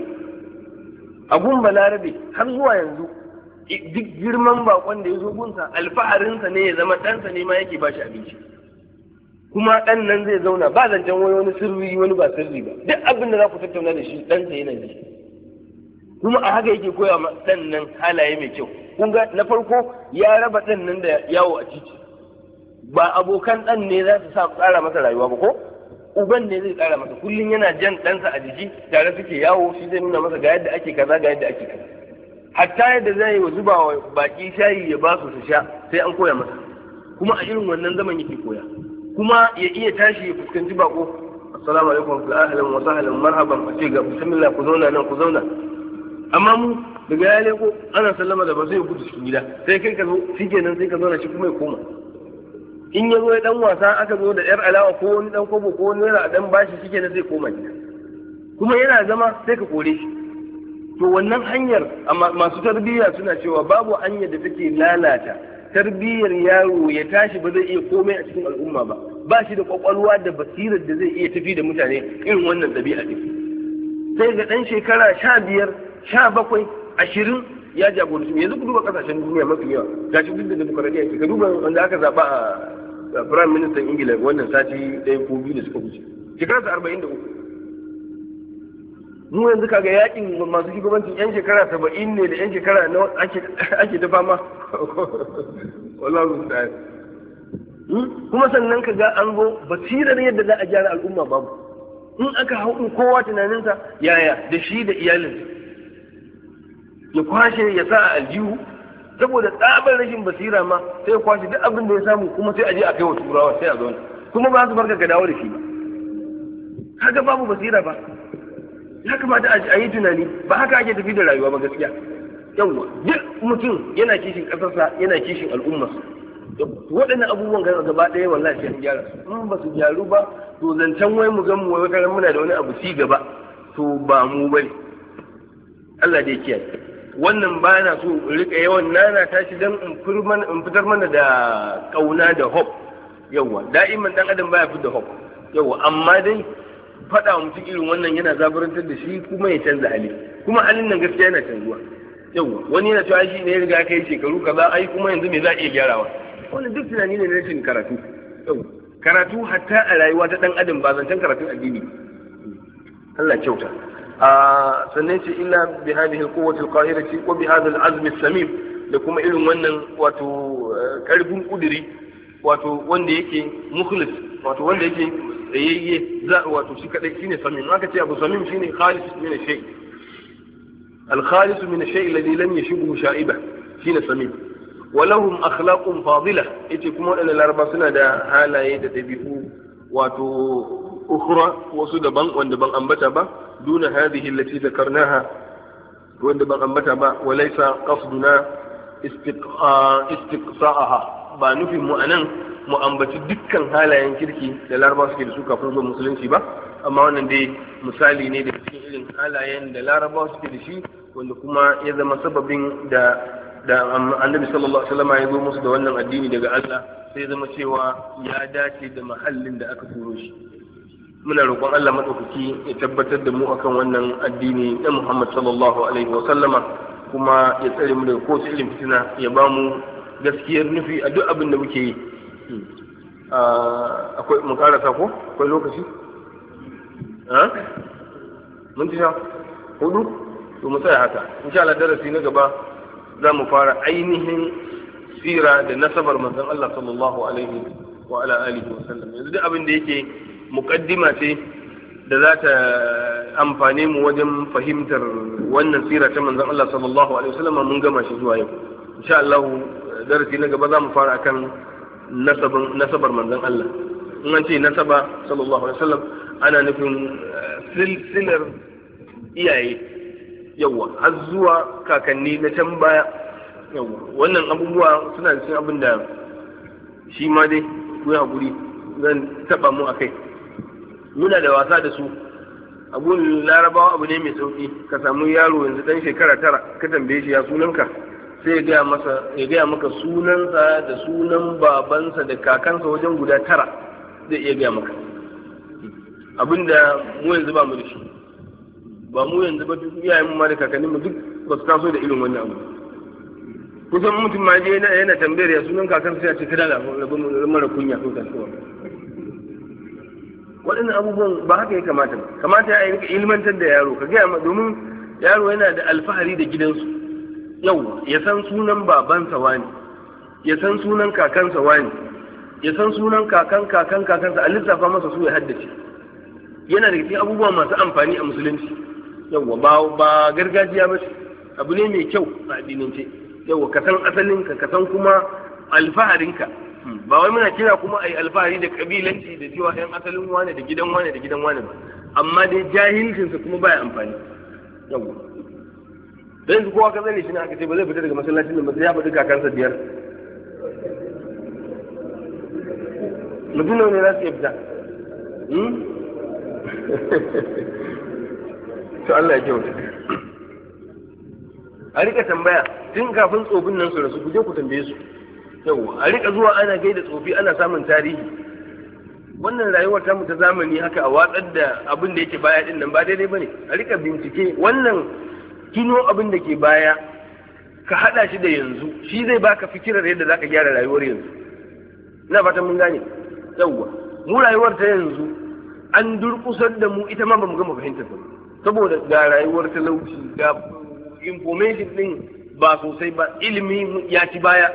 Abun balarabe har zuwa yanzu duk girman bakon da ya zo gunsa alfaharinsa ne ya zama ɗansa ne ma yake ba shi abinci, kuma ɗan nan zai zauna ba zancen wani wani sirri wani ba sirri ba, duk abin da za ku tattauna da shi ɗansa yana ji, kuma a haka yake koya ma ɗan nan halaye mai kyau. Kun ga na farko ya raba ɗan nan da yawo a titi, ba abokan ɗan ne za su sa tsara masa rayuwa ba ko uban ne zai tsara masa, kullum yana jan ɗansa a jiki tare suke yawo, shi zai nuna masa ga yadda ake kaza ga yadda ake kaza, hatta yadda zai yi zuba wa baki shayi ya ba su su sha sai an koya masa, kuma a irin wannan zaman yake koya, kuma ya iya tashi ya fuskanci bako, assalamu alaikum wa ahlan wa sahlan marhaban, a ce ga bismillah ku zauna nan ku zauna. Amma mu daga ya leko ana sallama da ba sai ya gudu cikin gida, sai kai ka zo shikenan sai ka zauna shi kuma ya koma. In ya zo ya dan wasa aka zo da yar alawa ko wani dan kobo ko wani yana dan bashi shikenan zai koma gida, kuma yana zama sai ka kore shi. To wannan hanyar masu tarbiyya suna cewa babu hanyar da take lalata tarbiyyar yaro ya tashi ba zai iya komai a cikin al'umma ba, ba shi da kwakwalwa da basirar da zai iya tafi da mutane irin wannan ɗabi'a ɗin. Sai ga ɗan shekara sha biyar sha bakwai ashirin ya jagoranci. Yanzu ku duba ƙasashen duniya mafi yawa ga shi duk da demokaradiyya ce, ka duba wanda aka zaɓa a firayim ministan ingila wannan sati ɗaya ko biyu da suka wuce shekararsa arba'in da uku. Mu yanzu kaga yakin masu shugabancin yan shekara saba'in ne da yan shekara na ake ta fama wallahu ta'ala. Kuma sannan kaga an zo basirar yadda za a gyara al'umma babu, in aka hau kowa tunaninsa yaya da shi da iyalinsa ya kwashe ya sa a aljihu, saboda tsabar rashin basira ma sai ya kwashe duk abin da ya samu kuma sai a je a kai wa turawa sai a zauna, kuma ba su barka ka dawo da shi ba. Kaga babu basira ba, ya kamata a yi tunani, ba haka ake tafi da rayuwa ba gaskiya. Yawwa duk mutum yana kishin ƙasarsa yana kishin al'ummarsa, waɗannan abubuwan gaba ɗaya wallahi sai an gyara su, in ba su gyaru ba to zancen wai mu gan mu wai wata muna da wani abu ci gaba to ba mu bane. Allah dai kiyaye. Wannan ba na so in rika yawan nana tashi dan in fitar mana da kauna da hope. Yawwa da'iman dan adam baya fitar da hope. Yawwa amma dai faɗa wa mutum irin wannan yana zaburantar da shi kuma ya canza hali, kuma halin nan gaskiya yana canzuwa. Yawwa wani yana cewa shi ne ya riga kai shekaru kaza ai kuma yanzu me za a iya gyarawa. Wannan duk tunani ne na rashin karatu. Yawwa karatu hatta a rayuwa ta dan adam ba zancen karatun addini. Allah kyauta. sannan ce illa bi hadhihi al-quwwati al-qahirati wa bi hadha al-azm as-samim, da kuma irin wannan wato karfin kuduri wato wanda yake mukhlis, wato wanda yake tsayayye za wato shi kadai shine samim. aka ce abu samim shine khalis min ash-shay, al-khalis min ash-shay alladhi lam yashibhu sha'iba shine samim. wa lahum akhlaqun fadila, yace kuma wadannan laraba suna da halaye da dabi'u wato ukhra wasu daban wanda ban ambata ba, duna hadhihi allati dhakarnaha wanda ban ambata ba. wa laysa qasduna istiqsa'aha, ba nufin mu anan mu ambaci dukkan halayen kirki da laraba suke da su kafin zuwa musulunci ba, amma wannan dai misali ne da cikin irin halayen da laraba suke da shi wanda kuma ya zama sababin da da annabi sallallahu alaihi wasallam ya zo musu da wannan addini daga Allah, sai zama cewa ya dace da mahallin da aka turo shi. Muna roƙon Allah madaukaki ya tabbatar da mu akan wannan addini na Muhammad sallallahu alaihi wasallama, kuma ya tsare mu daga kowace irin fitina, ya ba mu gaskiyar nufi a duk abin da muke yi. Akwai mun karasa ko akwai lokaci? Ha? Mun ci hudu? To mu tsaya haka. Insha Allah darasi na gaba za mu fara ainihin sira da nasabar manzon Allah sallallahu alaihi wa ala alihi wa sallam. Yanzu duk abin da yake muqaddima ce da za ta amfane mu wajen fahimtar wannan sira ta manzon Allah sallallahu alaihi wasallam mun gama shi zuwa yau. Insha Allah darasi na gaba za mu fara akan nasabin nasabar manzon Allah. In an ce nasaba sallallahu alaihi wasallam ana nufin silsilar iyaye yawa har zuwa kakanni na can baya yawa. Wannan abubuwa suna cikin abin da shi ma dai ku haƙuri zan taɓa mu a kai. Muna da wasa da su abun larabawa abu ne mai sauƙi ka samu yaro yanzu ɗan shekara tara ka tambaye shi ya sunanka sai ya gaya masa ya gaya maka sunansa da sunan babansa da kakansa wajen guda tara zai iya gaya maka abinda mu yanzu ba mu da shi ba mu yanzu ba duk iyayen mu ma da kakanninmu duk ba su taso da irin wannan abu. Kusan mutum ma je yana tambayar ya sunan kakansa sai a ce kada da mara kunya ko kasuwa. Waɗannan abubuwan ba haka ya kamata ba. Kamata ya yi ilmantar da yaro ka gaya domin yaro yana da alfahari da gidansu. Yau ya san sunan babansa wani, ya san sunan kakansa wani, ya san sunan kakan kakan kakansa a lissafa masa su ya haddace. Yana da cikin abubuwa masu amfani a musulunci. Yawwa ba ba gargajiya ba abu ne mai kyau a addinance. Yawwa ka san asalinka ka san kuma alfaharinka. Ba wai muna kira kuma a yi alfahari da kabilanci da cewa ɗan asalin wane da gidan wane da gidan wane ba, amma dai jahilcinsa kuma baya amfani. Yawwa da yanzu kowa ka zane shi na aka ce ba zai fita daga masallacin nan ba sai ya faɗi kakansa biyar. Mutum ne za su iya fita. To Allah ya kyauta. A rika tambaya tun kafin tsofin nan su rasu ku je ku tambaye su. Yau a rika zuwa ana gaida tsofi ana samun tarihi. Wannan rayuwar tamu ta zamani haka a watsar da abin da yake baya din nan ba daidai bane. A rika bincike wannan kino abin da ke baya ka hada shi da yanzu shi zai baka fikirar yadda zaka gyara rayuwar yanzu. Ina fatan mun gane. Yawwa mu rayuwar ta yanzu an durkusar da mu ita ma bamu gama fahimtar ta saboda ga rayuwar talauci ga information din ba sosai ba, ilimi ya ci baya.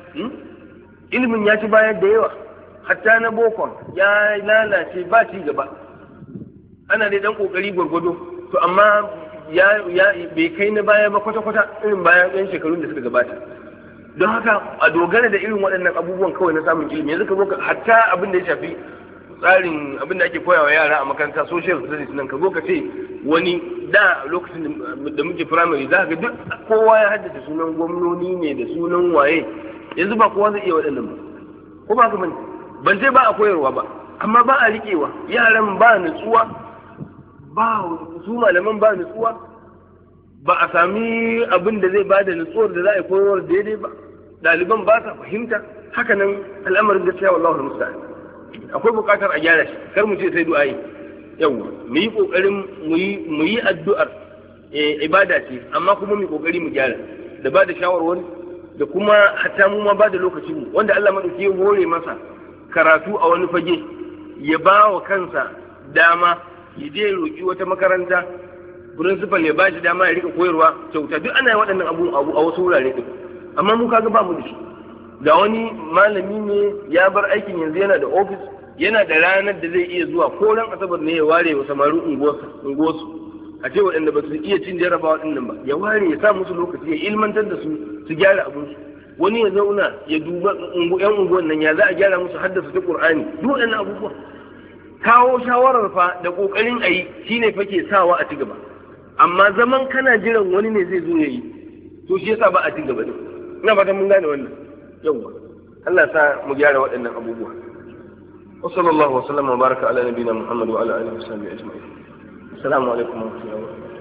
Ilimin ya ci baya da yawa, hatta na bokon ya lalace ba ci gaba. Ana dai dan kokari gwargwado to amma ya ya bai kai na baya ba kwata-kwata irin bayan ɗan shekarun da suka gabata. Don haka a dogara da irin waɗannan abubuwan kawai na samun ilimi yanzu ka zo ka hatta abin da ya shafi tsarin abin da ake koyawa yara a makaranta social studies nan ka zo ka ce wani da lokacin da muke primary za ka ga duk kowa ya haddace sunan gwamnoni ne da sunan waye, yanzu ba kowa zai iya waɗannan ba ko ba ka bane. Ban ce ba a koyarwa ba amma ba a riƙewa, yaran ba nutsuwa, ba su malaman ba nutsuwa, ba a sami abin da zai bada nutsuwar da za a yi koyarwar daidai ba, ɗaliban ba sa fahimta. Haka nan al'amarin gaskiya wallahi musta'an akwai buƙatar a gyara shi, kar mu ce sai du'a'i. Yau mu yi ƙoƙarin mu yi addu'ar ibada ce amma kuma mu yi ƙoƙari mu gyara da ba da shawarwari da kuma hatta mu ma ba da lokacin mu wanda Allah madauki ya hore masa karatu a wani fage ya ba wa kansa dama ya je roki wata makaranta principal ya ba shi dama ya rika koyarwa kyauta duk ana yi waɗannan abu a wasu wurare din amma mu kaga ba mu da shi. Ga wani malami ne ya bar aikin yanzu yana da ofis yana da ranar da zai iya zuwa ko ran asabar ne ya ware wa samarin unguwarsu a ce waɗanda ba su iya cin jarabawa ɗin nan ba ya ware ya sa musu lokaci ya ilmantar da su su gyara abinsu. Wani ya zauna ya duba yan unguwan nan ya za a gyara musu haddasa ta Qur'ani duk waɗannan abubuwa. Kawo shawarar fa da ƙoƙarin a yi shine fa ke sawa a ci gaba, amma zaman kana jiran wani ne zai zo ya yi to shi yasa ba a ci gaba din. Ina fatan mun gane wannan. Yawwa Allah sa mu gyara waɗannan abubuwa. Wa sallallahu wa sallama wa baraka ala nabiyina Muhammad wa ala alihi wa sahbihi ajma'in. Assalamu alaikum wa rahmatullahi wa barakatuh.